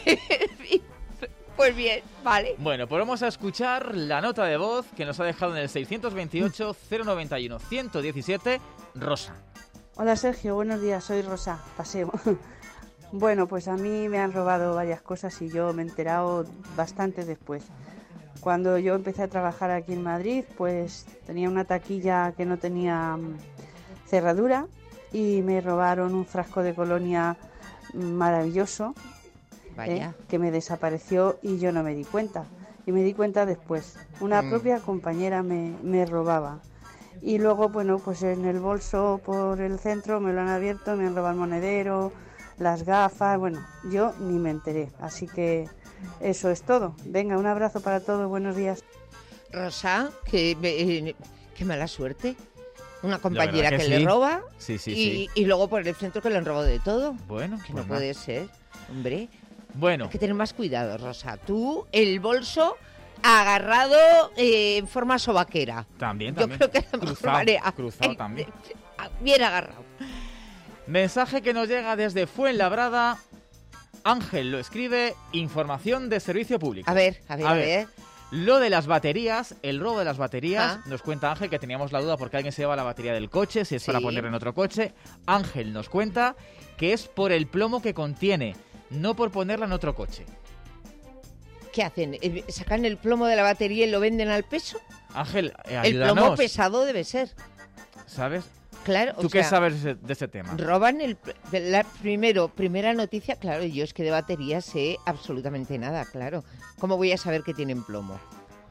pues bien, vale. Bueno, pues vamos a escuchar la nota de voz que nos ha dejado en el seiscientos veintiocho, cero noventa y uno, ciento diecisiete, Rosa. Hola Sergio, buenos días, soy Rosa, paseo. Bueno, pues a mí me han robado varias cosas y yo me he enterado bastante después. Cuando yo empecé a trabajar aquí en Madrid, pues tenía una taquilla que no tenía cerradura y me robaron un frasco de colonia maravilloso, Vaya. eh, que me desapareció y yo no me di cuenta. Y me di cuenta después. Una Mm. propia compañera me, me robaba. Y luego, bueno, pues en el bolso por el centro me lo han abierto, me han robado el monedero, las gafas, bueno, yo ni me enteré. Así que eso es todo. Venga, un abrazo para todos, buenos días. Rosa, que eh, qué mala suerte. Una compañera que que, sí. le roba Sí, sí, y, sí. y luego por el centro que le han robado de todo. Bueno, Que pues no nada. puede ser, hombre. Bueno, Hay que tener más cuidado, Rosa. Tú, el bolso agarrado eh, en forma sobaquera. también, Yo también. creo que es la mejor cruzado, manera. cruzado Ay, también. Bien agarrado. Mensaje que nos llega desde Fuenlabrada. Ángel lo escribe, información de servicio público. A ver, a ver, a ver. Lo de las baterías, el robo de las baterías, Ah. nos cuenta Ángel que teníamos la duda porque alguien se lleva la batería del coche, si es para Sí. poner en otro coche. Ángel nos cuenta que es por el plomo que contiene, no por ponerla en otro coche. ¿Qué hacen? Eh, ¿Sacan el plomo de la batería y lo venden al peso? Ángel, eh, El ayúdanos. plomo pesado debe ser. ¿Sabes? Claro, o ¿Tú qué sea, sabes de ese, de ese tema? Roban el... La, primero, primera noticia, claro, yo es que de batería sé absolutamente nada, claro. ¿Cómo voy a saber que tienen plomo?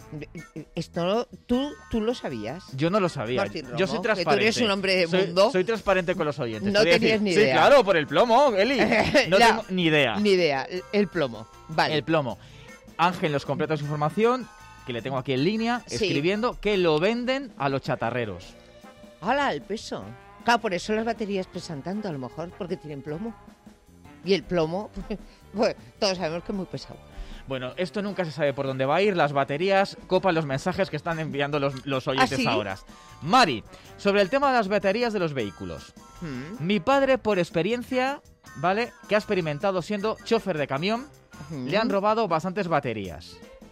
Esto tú, tú lo sabías. Yo no lo sabía. Martín Romo, Yo soy que tú transparente. eres un hombre de soy, mundo. Soy transparente con los oyentes. No Te voy a tenías decir, ni Sí, idea. claro, por el plomo, Eli. No Ya. tengo ni idea. Ni idea, el- el plomo. Vale. El plomo. Ángel nos completa su información, que le tengo aquí en línea, Sí. escribiendo que lo venden a los chatarreros. ¡Hala, el peso! Claro, por eso las baterías pesan tanto, a lo mejor, porque tienen plomo. Y el plomo, bueno, todos sabemos que es muy pesado. Bueno, esto nunca se sabe por dónde va a ir. Las baterías copan los mensajes que están enviando los, los oyentes ¿Ah, sí? ahora. Mari, sobre el tema de las baterías de los vehículos. Mm. Mi padre, por experiencia, ¿vale? Que ha experimentado siendo chofer de camión, Mm. le han robado bastantes baterías.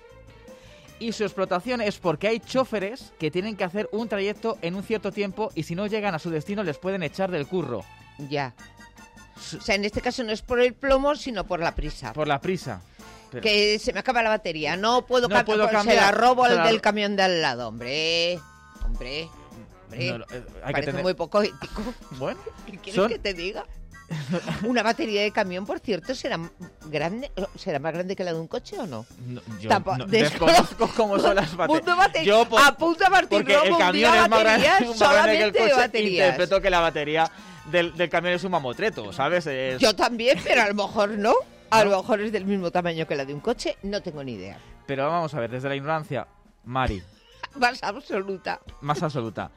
Y su explotación es porque hay choferes que tienen que hacer un trayecto en un cierto tiempo y si no llegan a su destino les pueden echar del curro. Ya. O sea, en este caso no es por el plomo, sino por la prisa. Por la prisa. Pero- Que se me acaba la batería, no puedo, No cam- puedo pues cambiar. Se la robo Se al la- del camión de al lado, hombre. Hombre. Hombre. No, eh, hay que Parece tener- muy poco ético. Bueno, ¿Qué quieres son- que te diga? Una batería de camión, por cierto, será grande, será más grande que la de un coche o no. No, yo Tampo- no- desconozco. desconozco cómo son las baterías. Punto bate- Yo por- Apunta Martín porque Romo el un camión día es más grande, baterías, más grande que el solamente de coche. baterías. Interpreto que la batería del, del camión es un mamotreto, ¿sabes? Es- Yo también, pero a lo mejor no. A lo mejor es del mismo tamaño que la de un coche, no tengo ni idea. Pero vamos a ver, desde la ignorancia, Mari, Más absoluta. más absoluta.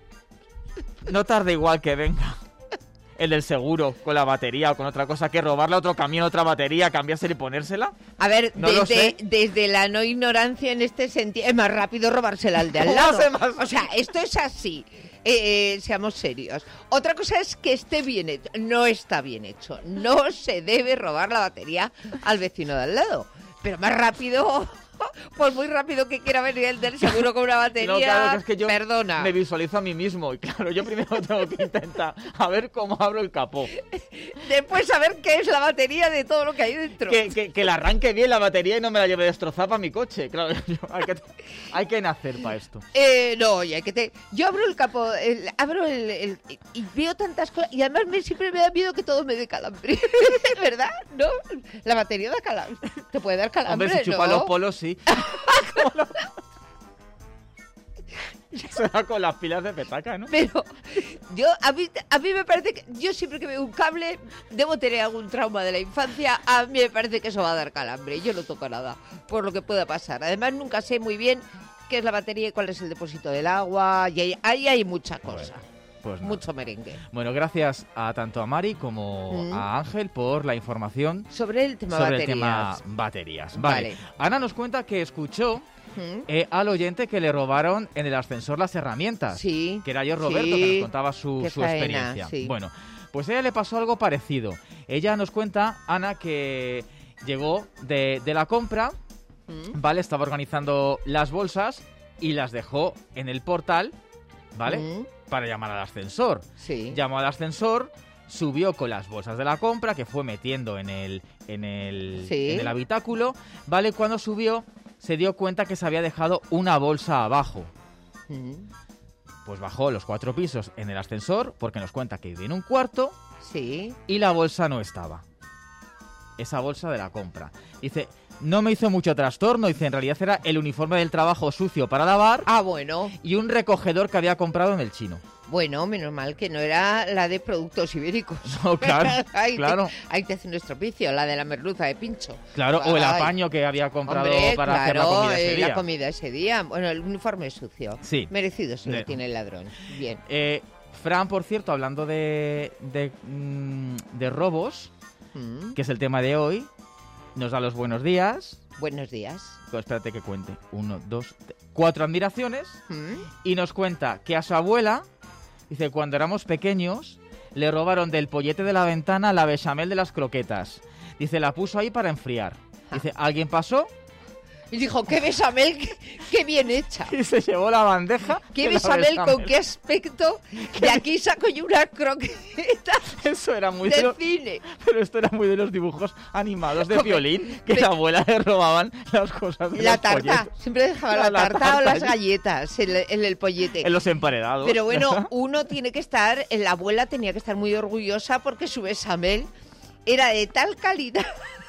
No tarda igual que venga el del seguro con la batería o con otra cosa que robarle a otro camión otra batería, cambiársela y ponérsela. A ver, No lo desde, sé. desde la no ignorancia en este sentido, es más rápido robársela al de al ¿Cómo lado. hace más? O sea, esto es así. Eh, eh, seamos serios. Otra cosa es que esté bien hecho. No está bien hecho. No se debe robar la batería al vecino de al lado. Pero más rápido, pues muy rápido que quiera venir el del seguro con una batería. No, claro, que es que yo Perdona. me visualizo a mí mismo y claro, yo primero tengo que intentar a ver cómo abro el capó. Después saber qué es la batería de todo lo que hay dentro. Que, que, que la arranque bien la batería y no me la lleve destrozada para mi coche. Claro, yo- hay, que, hay que nacer para esto. Eh, no, oye, que te... Yo abro el capó, el- abro el, el- y veo tantas cosas y además me, siempre me da miedo que todo me dé calambre, ¿verdad? ¿No? La batería da calambre. Te puede dar calambre, Hombre, si chupa ¿no? los polos, sí. Será con las pilas de petaca, ¿no? Pero yo a mí, a mí me parece que yo siempre que veo un cable debo tener algún trauma de la infancia. A mí me parece que eso va a dar calambre. Yo no toco nada por lo que pueda pasar. Además nunca sé muy bien qué es la batería y cuál es el depósito del agua. Y ahí, ahí hay mucha cosa, Pues nada. mucho merengue. Bueno, gracias a tanto a Mari como Mm. a Ángel por la información Sobre el tema sobre baterías. el tema baterías. Vale. Vale. Ana nos cuenta que escuchó ¿Mm? eh, al oyente que le robaron en el ascensor las herramientas. Sí. Que era yo, Roberto, sí. que nos contaba su, Qué su faena, experiencia. sí. Bueno, pues a ella le pasó algo parecido. Ella nos cuenta, Ana, que llegó de, de la compra, ¿Mm? ¿vale? Estaba organizando las bolsas y las dejó en el portal, ¿vale? ¿Mm? Para llamar al ascensor. Sí. Llamó al ascensor, subió con las bolsas de la compra, que fue metiendo en el, en el, Sí. en el habitáculo, ¿vale? Cuando subió, se dio cuenta que se había dejado una bolsa abajo. ¿Mm? Pues bajó los cuatro pisos en el ascensor, porque nos cuenta que vive en un cuarto, Sí. y la bolsa no estaba. Esa bolsa de la compra. Dice, no me hizo mucho trastorno, dice, en realidad era el uniforme del trabajo sucio para lavar. Ah, bueno. Y un recogedor que había comprado en el chino. Bueno, menos mal que no era la de productos ibéricos. No, claro, ahí, claro. Te, ahí te hace un estropicio, la de la merluza de pincho. Claro, o el Ay. apaño que había comprado Hombre, para claro, hacer la comida ese eh, día. la comida ese día. Bueno, el uniforme sucio. Sí. Merecido se lo De- tiene el ladrón. Bien. Eh, Fran, por cierto, hablando de, de, mm, de robos, Mm. que es el tema de hoy, nos da los buenos días. Buenos días. Pues espérate que cuente. Uno, dos, tres, cuatro admiraciones. Mm. Y nos cuenta que a su abuela, dice, cuando éramos pequeños, le robaron del pollete de la ventana la bechamel de las croquetas. Dice, la puso ahí para enfriar. Dice, alguien pasó Y dijo, qué besamel, qué, qué bien hecha. y se llevó la bandeja. Qué de la besamel, con bechamel. qué aspecto. De aquí saco yo una croqueta Eso era muy de de los- cine. Pero esto era muy de los dibujos animados de Come- Piolín, que Pe- la abuela le robaban las cosas de La los tarta, polletos. siempre dejaba la, La- la tarta, tarta o las allí. galletas en, el- en el pollete. En los emparedados. Pero bueno, uno tiene que estar, la abuela tenía que estar muy orgullosa porque su besamel era de tal calidad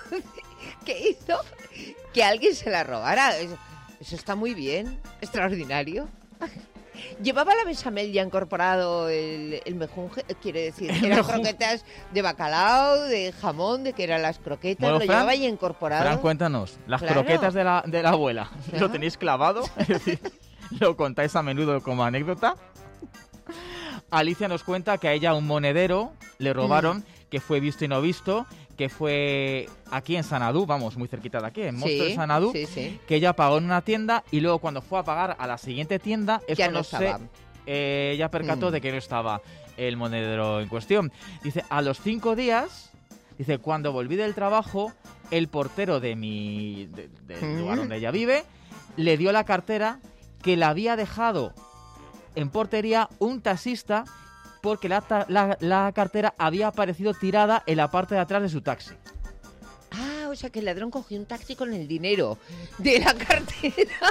que hizo que alguien se la robara. Eso, eso está muy bien, extraordinario. Llevaba la besamel ya incorporado el, el mejunje, quiere decir, que eran mejunje. croquetas de bacalao, de jamón, de que eran las croquetas, Bueno, lo Fran, llevaba ya incorporado. Fran, cuéntanos, las Claro. croquetas de la, de la abuela, Claro. ¿lo tenéis clavado? Es decir, ¿lo contáis a menudo como anécdota? Alicia nos cuenta que a ella un monedero le robaron, Mm. que fue visto y no visto, que fue aquí en Sanadú, vamos, muy cerquita de aquí, en Mosto de Sí, Sanadú, sí, sí. que ella pagó en una tienda y luego cuando fue a pagar a la siguiente tienda es Ya cuando no se, estaba. eh, ella percató Mm. de que no estaba el monedero en cuestión. Dice, a los cinco días, dice, cuando volví del trabajo, el portero de mi de- del Mm. lugar donde ella vive le dio la cartera que la había dejado en portería un taxista porque la, ta- la, la cartera había aparecido tirada en la parte de atrás de su taxi. Ah, o sea que el ladrón cogió un taxi con el dinero de la cartera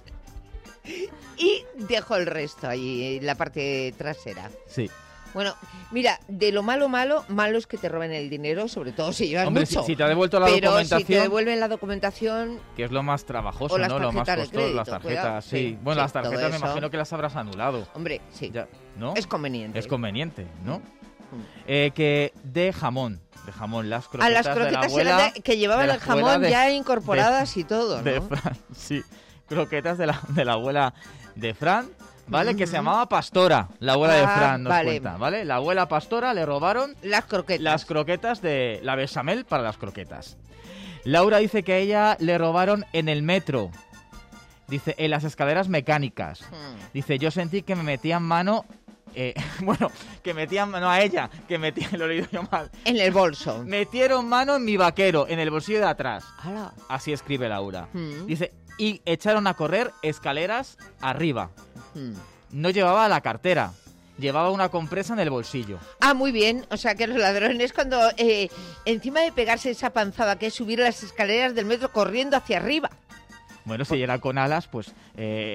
y dejó el resto ahí en la parte trasera. Sí. Bueno, mira, de lo malo malo, malo es que te roben el dinero, sobre todo si llevas Hombre, mucho. si, si te ha devuelto la Pero si te documentación, devuelven la documentación, que es lo más trabajoso, O las ¿no? Lo más tarjetas de costoso, las crédito, tarjetas, cuidado. sí. Sí, Bueno, sí, las tarjetas todo me eso. imagino que las habrás anulado. hombre, sí, Ya, ¿no? es conveniente. Es conveniente, ¿no? Mm. Eh, que de jamón, de jamón, las croquetas, A las de la croquetas abuela, eran de- que llevaban de la el jamón abuela de- ya incorporadas y todo, ¿no? de Fran, sí, croquetas de la, de la abuela de Fran, ¿vale? Que se llamaba Pastora, la abuela de Ah, Fran, nos vale. cuenta, ¿vale? La abuela Pastora le robaron Las croquetas. las croquetas de la bechamel para las croquetas. Laura dice que a ella le robaron en el metro, dice, en las escaleras mecánicas. Hmm. Dice, yo sentí que me metían mano, eh, bueno, que metían mano a ella, que metían, lo he leído yo mal. En el bolso. Metieron mano en mi vaquero, en el bolsillo de atrás. Ala. Así escribe Laura. Mm. Dice, y echaron a correr escaleras arriba. Mm. No llevaba la cartera, llevaba una compresa en el bolsillo. Ah, muy bien. O sea que los ladrones cuando eh, encima de pegarse esa panzada que es subir las escaleras del metro corriendo hacia arriba. Bueno, si era con alas, pues... Eh...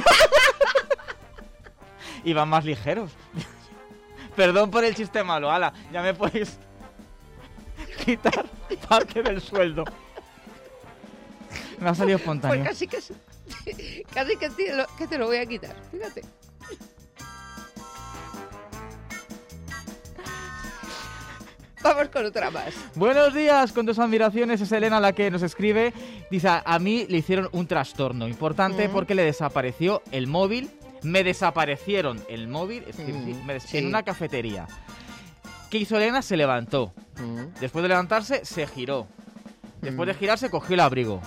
iban más ligeros. Perdón por el chiste malo, ala, ya me podéis quitar parte del sueldo. Me ha salido espontáneo. Pues casi que, casi que te, lo, que te lo voy a quitar. Fíjate. Vamos con otra más. Buenos días, con dos admiraciones, es Elena la que nos escribe. Dice, a mí le hicieron un trastorno importante Mm. porque le desapareció el móvil. Me desaparecieron el móvil escribe, Mm, sí, me des- sí. en una cafetería. ¿Qué hizo Elena? Se levantó. Mm. Después de levantarse, se giró. Después Mm. de girarse, cogió el abrigo.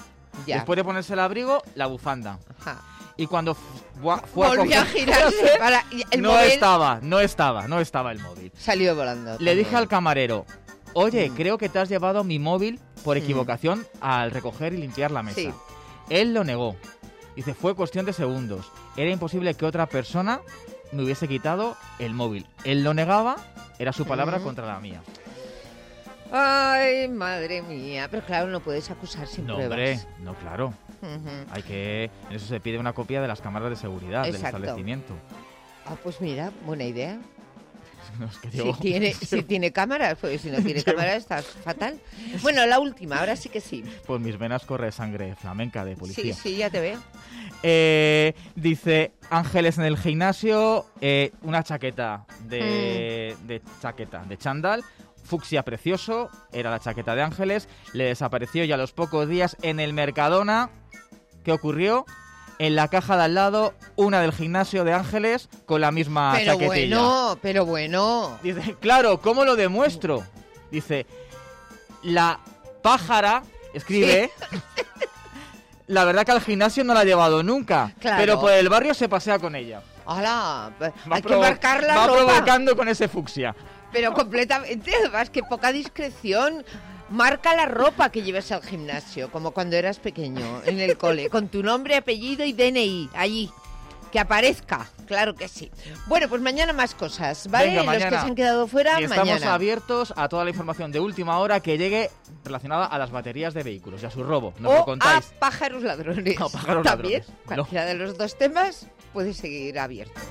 Ya. Después de ponerse el abrigo, la bufanda. Ajá. Y cuando fue, fue Volvió a, a girarse para... El no móvil estaba, no estaba, no estaba el móvil. salió volando. Le también. dije al camarero, oye, Mm. creo que te has llevado mi móvil por Mm. equivocación al recoger y limpiar la mesa. Sí. Él lo negó. Dice, fue cuestión de segundos. Era imposible que otra persona me hubiese quitado el móvil. Él lo negaba, era su palabra Mm. contra la mía. Ay, madre mía. Pero claro, no puedes acusar sin No, pruebas. hombre, no, claro. Ujú. Hay que, en eso se pide una copia de las cámaras de seguridad Exacto. del establecimiento. Ah, pues mira, buena idea. No, es que Si llevo- tiene, si tiene cámaras, pues si no tiene cámaras estás fatal. Bueno, la última, ahora sí que sí. Por mis venas corre sangre flamenca de Sí, policía. sí, ya te veo. Eh, dice Ángeles en el gimnasio, eh, una chaqueta de, de chaqueta de chándal, fucsia precioso, era la chaqueta de Ángeles, le desapareció y a los pocos días en el Mercadona, ¿qué ocurrió? En la caja de al lado, una del gimnasio de Ángeles con la misma Pero chaquetilla. bueno, pero bueno. Dice, claro, ¿cómo lo demuestro? Dice, la pájara, escribe, la verdad que al gimnasio no la ha llevado nunca, Claro. pero por el barrio se pasea con ella. ¡Hala! Va Hay que provo- marcar la va ropa. provocando con ese fucsia. Pero completamente, además que poca discreción. Marca la ropa que lleves al gimnasio, como cuando eras pequeño, en el cole, con tu nombre, apellido y D N I, allí. Que aparezca, claro que sí. Bueno, pues mañana más cosas, ¿vale? Venga, Los que mañana. se han quedado fuera, Y estamos mañana. abiertos a toda la información de última hora que llegue relacionada a las baterías de vehículos y a su robo. Nos o lo contáis. a pájaros ladrones. A pájaros También, ladrones. cualquiera de los dos temas puede seguir abierto.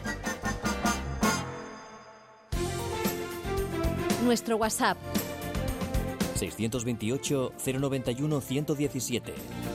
Nuestro WhatsApp seiscientos veintiocho, cero noventa y uno, ciento diecisiete.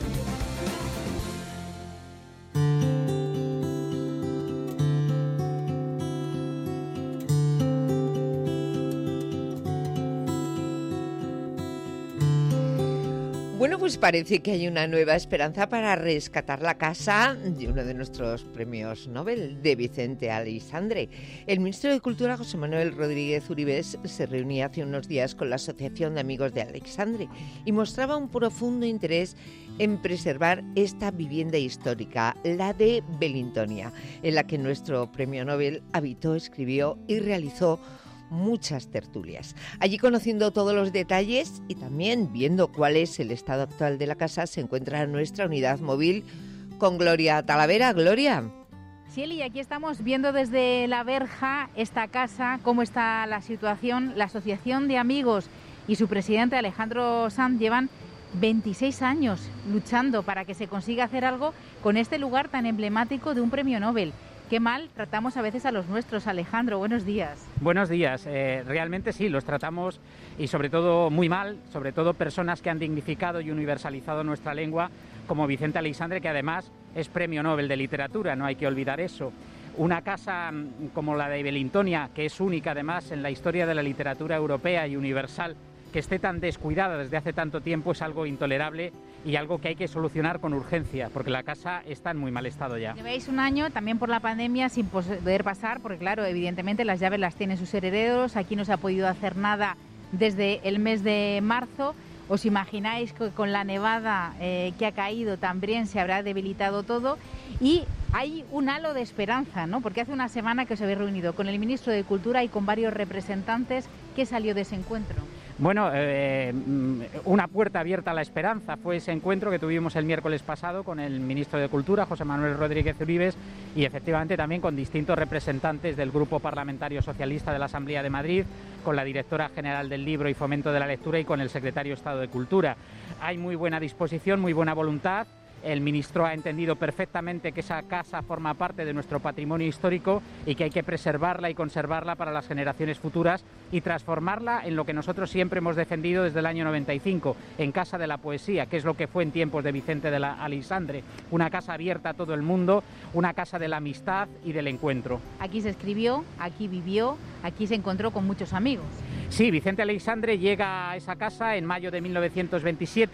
Bueno, pues parece que hay una nueva esperanza para rescatar la casa de uno de nuestros premios Nobel, de Vicente Aleixandre. El ministro de Cultura, José Manuel Rodríguez Uribes, se reunía hace unos días con la Asociación de Amigos de Aleixandre y mostraba un profundo interés en preservar esta vivienda histórica, la de Belintonia, en la que nuestro premio Nobel habitó, escribió y realizó muchas tertulias. Allí, conociendo todos los detalles y también viendo cuál es el estado actual de la casa, se encuentra nuestra unidad móvil con Gloria Talavera. Gloria. Sí, Eli, aquí estamos viendo desde la verja esta casa, cómo está la situación. La Asociación de Amigos y su presidente Alejandro Sanz llevan veintiséis años luchando para que se consiga hacer algo con este lugar tan emblemático de un premio Nobel. Qué mal tratamos a veces a los nuestros. Alejandro, buenos días. Buenos días. Eh, realmente sí, los tratamos y sobre todo muy mal, sobre todo personas que han dignificado y universalizado nuestra lengua, como Vicente Aleixandre, que además es premio Nobel de Literatura, no hay que olvidar eso. Una casa mm, como la de Belintonia, que es única además en la historia de la literatura europea y universal, que esté tan descuidada desde hace tanto tiempo es algo intolerable y algo que hay que solucionar con urgencia, porque la casa está en muy mal estado ya. Lleváis un año también por la pandemia sin poder pasar, porque claro, evidentemente las llaves las tienen sus herederos, aquí no se ha podido hacer nada desde el mes de marzo. ¿Os imagináis que con la nevada eh, que ha caído también se habrá debilitado todo? Y hay un halo de esperanza, ¿no? Porque hace una semana que os habéis reunido con el ministro de Cultura y con varios representantes. ¿Qué salió de ese encuentro? Bueno, eh, una puerta abierta a la esperanza fue ese encuentro que tuvimos el miércoles pasado con el ministro de Cultura, José Manuel Rodríguez Uribes, y efectivamente también con distintos representantes del Grupo Parlamentario Socialista de la Asamblea de Madrid, con la directora general del Libro y Fomento de la Lectura y con el secretario de Estado de Cultura. Hay muy buena disposición, muy buena voluntad. El ministro ha entendido perfectamente que esa casa forma parte de nuestro patrimonio histórico y que hay que preservarla y conservarla para las generaciones futuras y transformarla en lo que nosotros siempre hemos defendido desde el año noventa y cinco, en Casa de la Poesía, que es lo que fue en tiempos de Vicente de la Aleixandre, una casa abierta a todo el mundo, una casa de la amistad y del encuentro. Aquí se escribió, aquí vivió, aquí se encontró con muchos amigos. Sí, Vicente Aleixandre llega a esa casa en mayo de mil novecientos veintisiete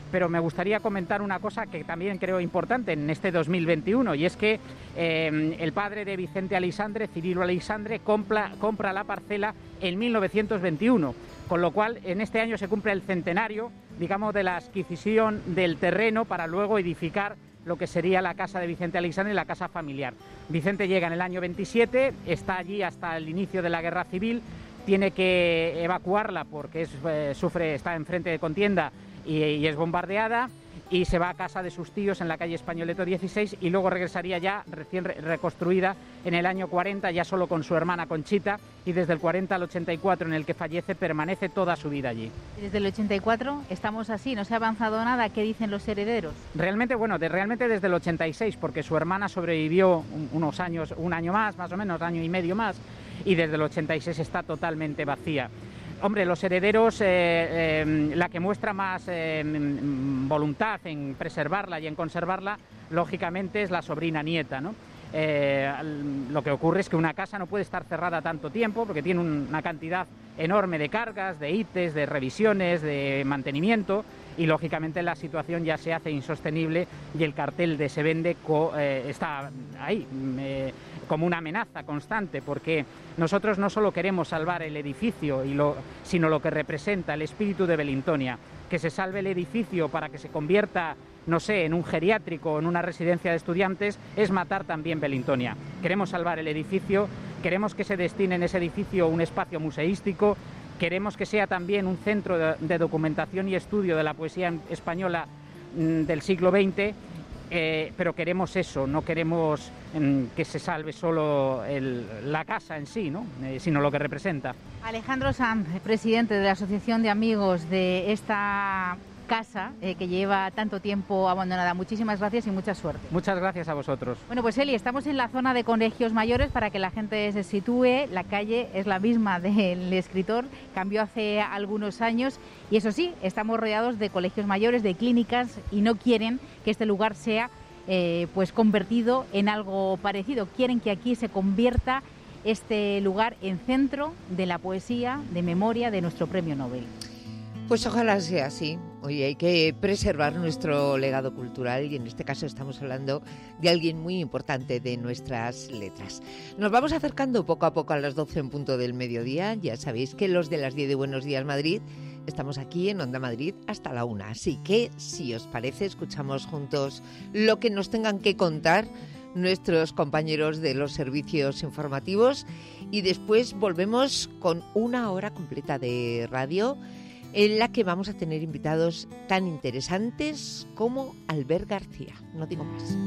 pero me gustaría comentar una cosa que también creo importante en este dos mil veintiuno, y es que eh, el padre de Vicente Aleixandre, Cirilo Aleixandre, compra, compra la parcela en mil novecientos veintiuno, con lo cual en este año se cumple el centenario, digamos, de la adquisición del terreno para luego edificar lo que sería la casa de Vicente Aleixandre, la casa familiar. Vicente llega en el año veintisiete, está allí hasta el inicio de la Guerra Civil, tiene que evacuarla porque es, eh, sufre, está enfrente de contienda y, y es bombardeada, y se va a casa de sus tíos en la calle Españoleto dieciséis, y luego regresaría ya recién re reconstruida en el año cuarenta, ya solo con su hermana Conchita, y desde el cuarenta al ochenta y cuatro, en el que fallece, permanece toda su vida allí. Desde el ochenta y cuatro estamos así, no se ha avanzado nada. ¿Qué dicen los herederos? Realmente, bueno, de, realmente desde el ochenta y seis, porque su hermana sobrevivió un, unos años, un año más, más o menos, año y medio más, y desde el ochenta y seis está totalmente vacía. Hombre, los herederos, eh, eh, la que muestra más eh, voluntad en preservarla y en conservarla, lógicamente es la sobrina nieta, ¿no? Eh, lo que ocurre es que una casa no puede estar cerrada tanto tiempo porque tiene una cantidad enorme de cargas, de ítems, de revisiones, de mantenimiento, y lógicamente la situación ya se hace insostenible y el cartel de se vende co, eh, está ahí eh, como una amenaza constante, porque nosotros no solo queremos salvar el edificio, y lo, sino lo que representa el espíritu de Belintonia, que se salve el edificio para que se convierta, no sé, en un geriátrico o en una residencia de estudiantes, es matar también Belintonia. Queremos salvar el edificio, queremos que se destine en ese edificio un espacio museístico, queremos que sea también un centro de, de documentación y estudio de la poesía española mmm, del siglo veinte, eh, pero queremos eso, no queremos mmm, que se salve solo el, la casa en sí, ¿no? eh, sino lo que representa. Alejandro Sanz, presidente de la Asociación de Amigos de esta casa eh, que lleva tanto tiempo abandonada. Muchísimas gracias y mucha suerte. Muchas gracias a vosotros. Bueno, pues Eli, estamos en la zona de colegios mayores para que la gente se sitúe. La calle es la misma del escritor, cambió hace algunos años, y eso sí, estamos rodeados de colegios mayores, de clínicas, y no quieren que este lugar sea eh, pues convertido en algo parecido. Quieren que aquí se convierta este lugar en centro de la poesía, de memoria de nuestro premio Nobel. Pues ojalá sea así. Oye, hay que preservar nuestro legado cultural, y en este caso estamos hablando de alguien muy importante de nuestras letras. Nos vamos acercando poco a poco a las doce en punto del mediodía. Ya sabéis que los de las diez de Buenos Días Madrid estamos aquí en Onda Madrid hasta la una. Así que, si os parece, escuchamos juntos lo que nos tengan que contar nuestros compañeros de los servicios informativos, y después volvemos con una hora completa de radio, en la que vamos a tener invitados tan interesantes como Albert García. No digo más.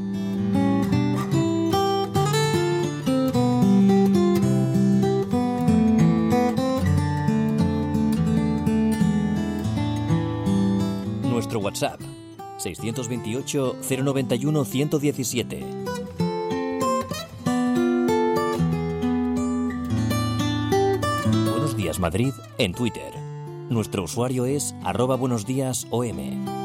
Nuestro WhatsApp, seiscientos veintiocho, cero noventa y uno, ciento diecisiete. Buenos Días Madrid en Twitter. Nuestro usuario es arroba buenos días O M.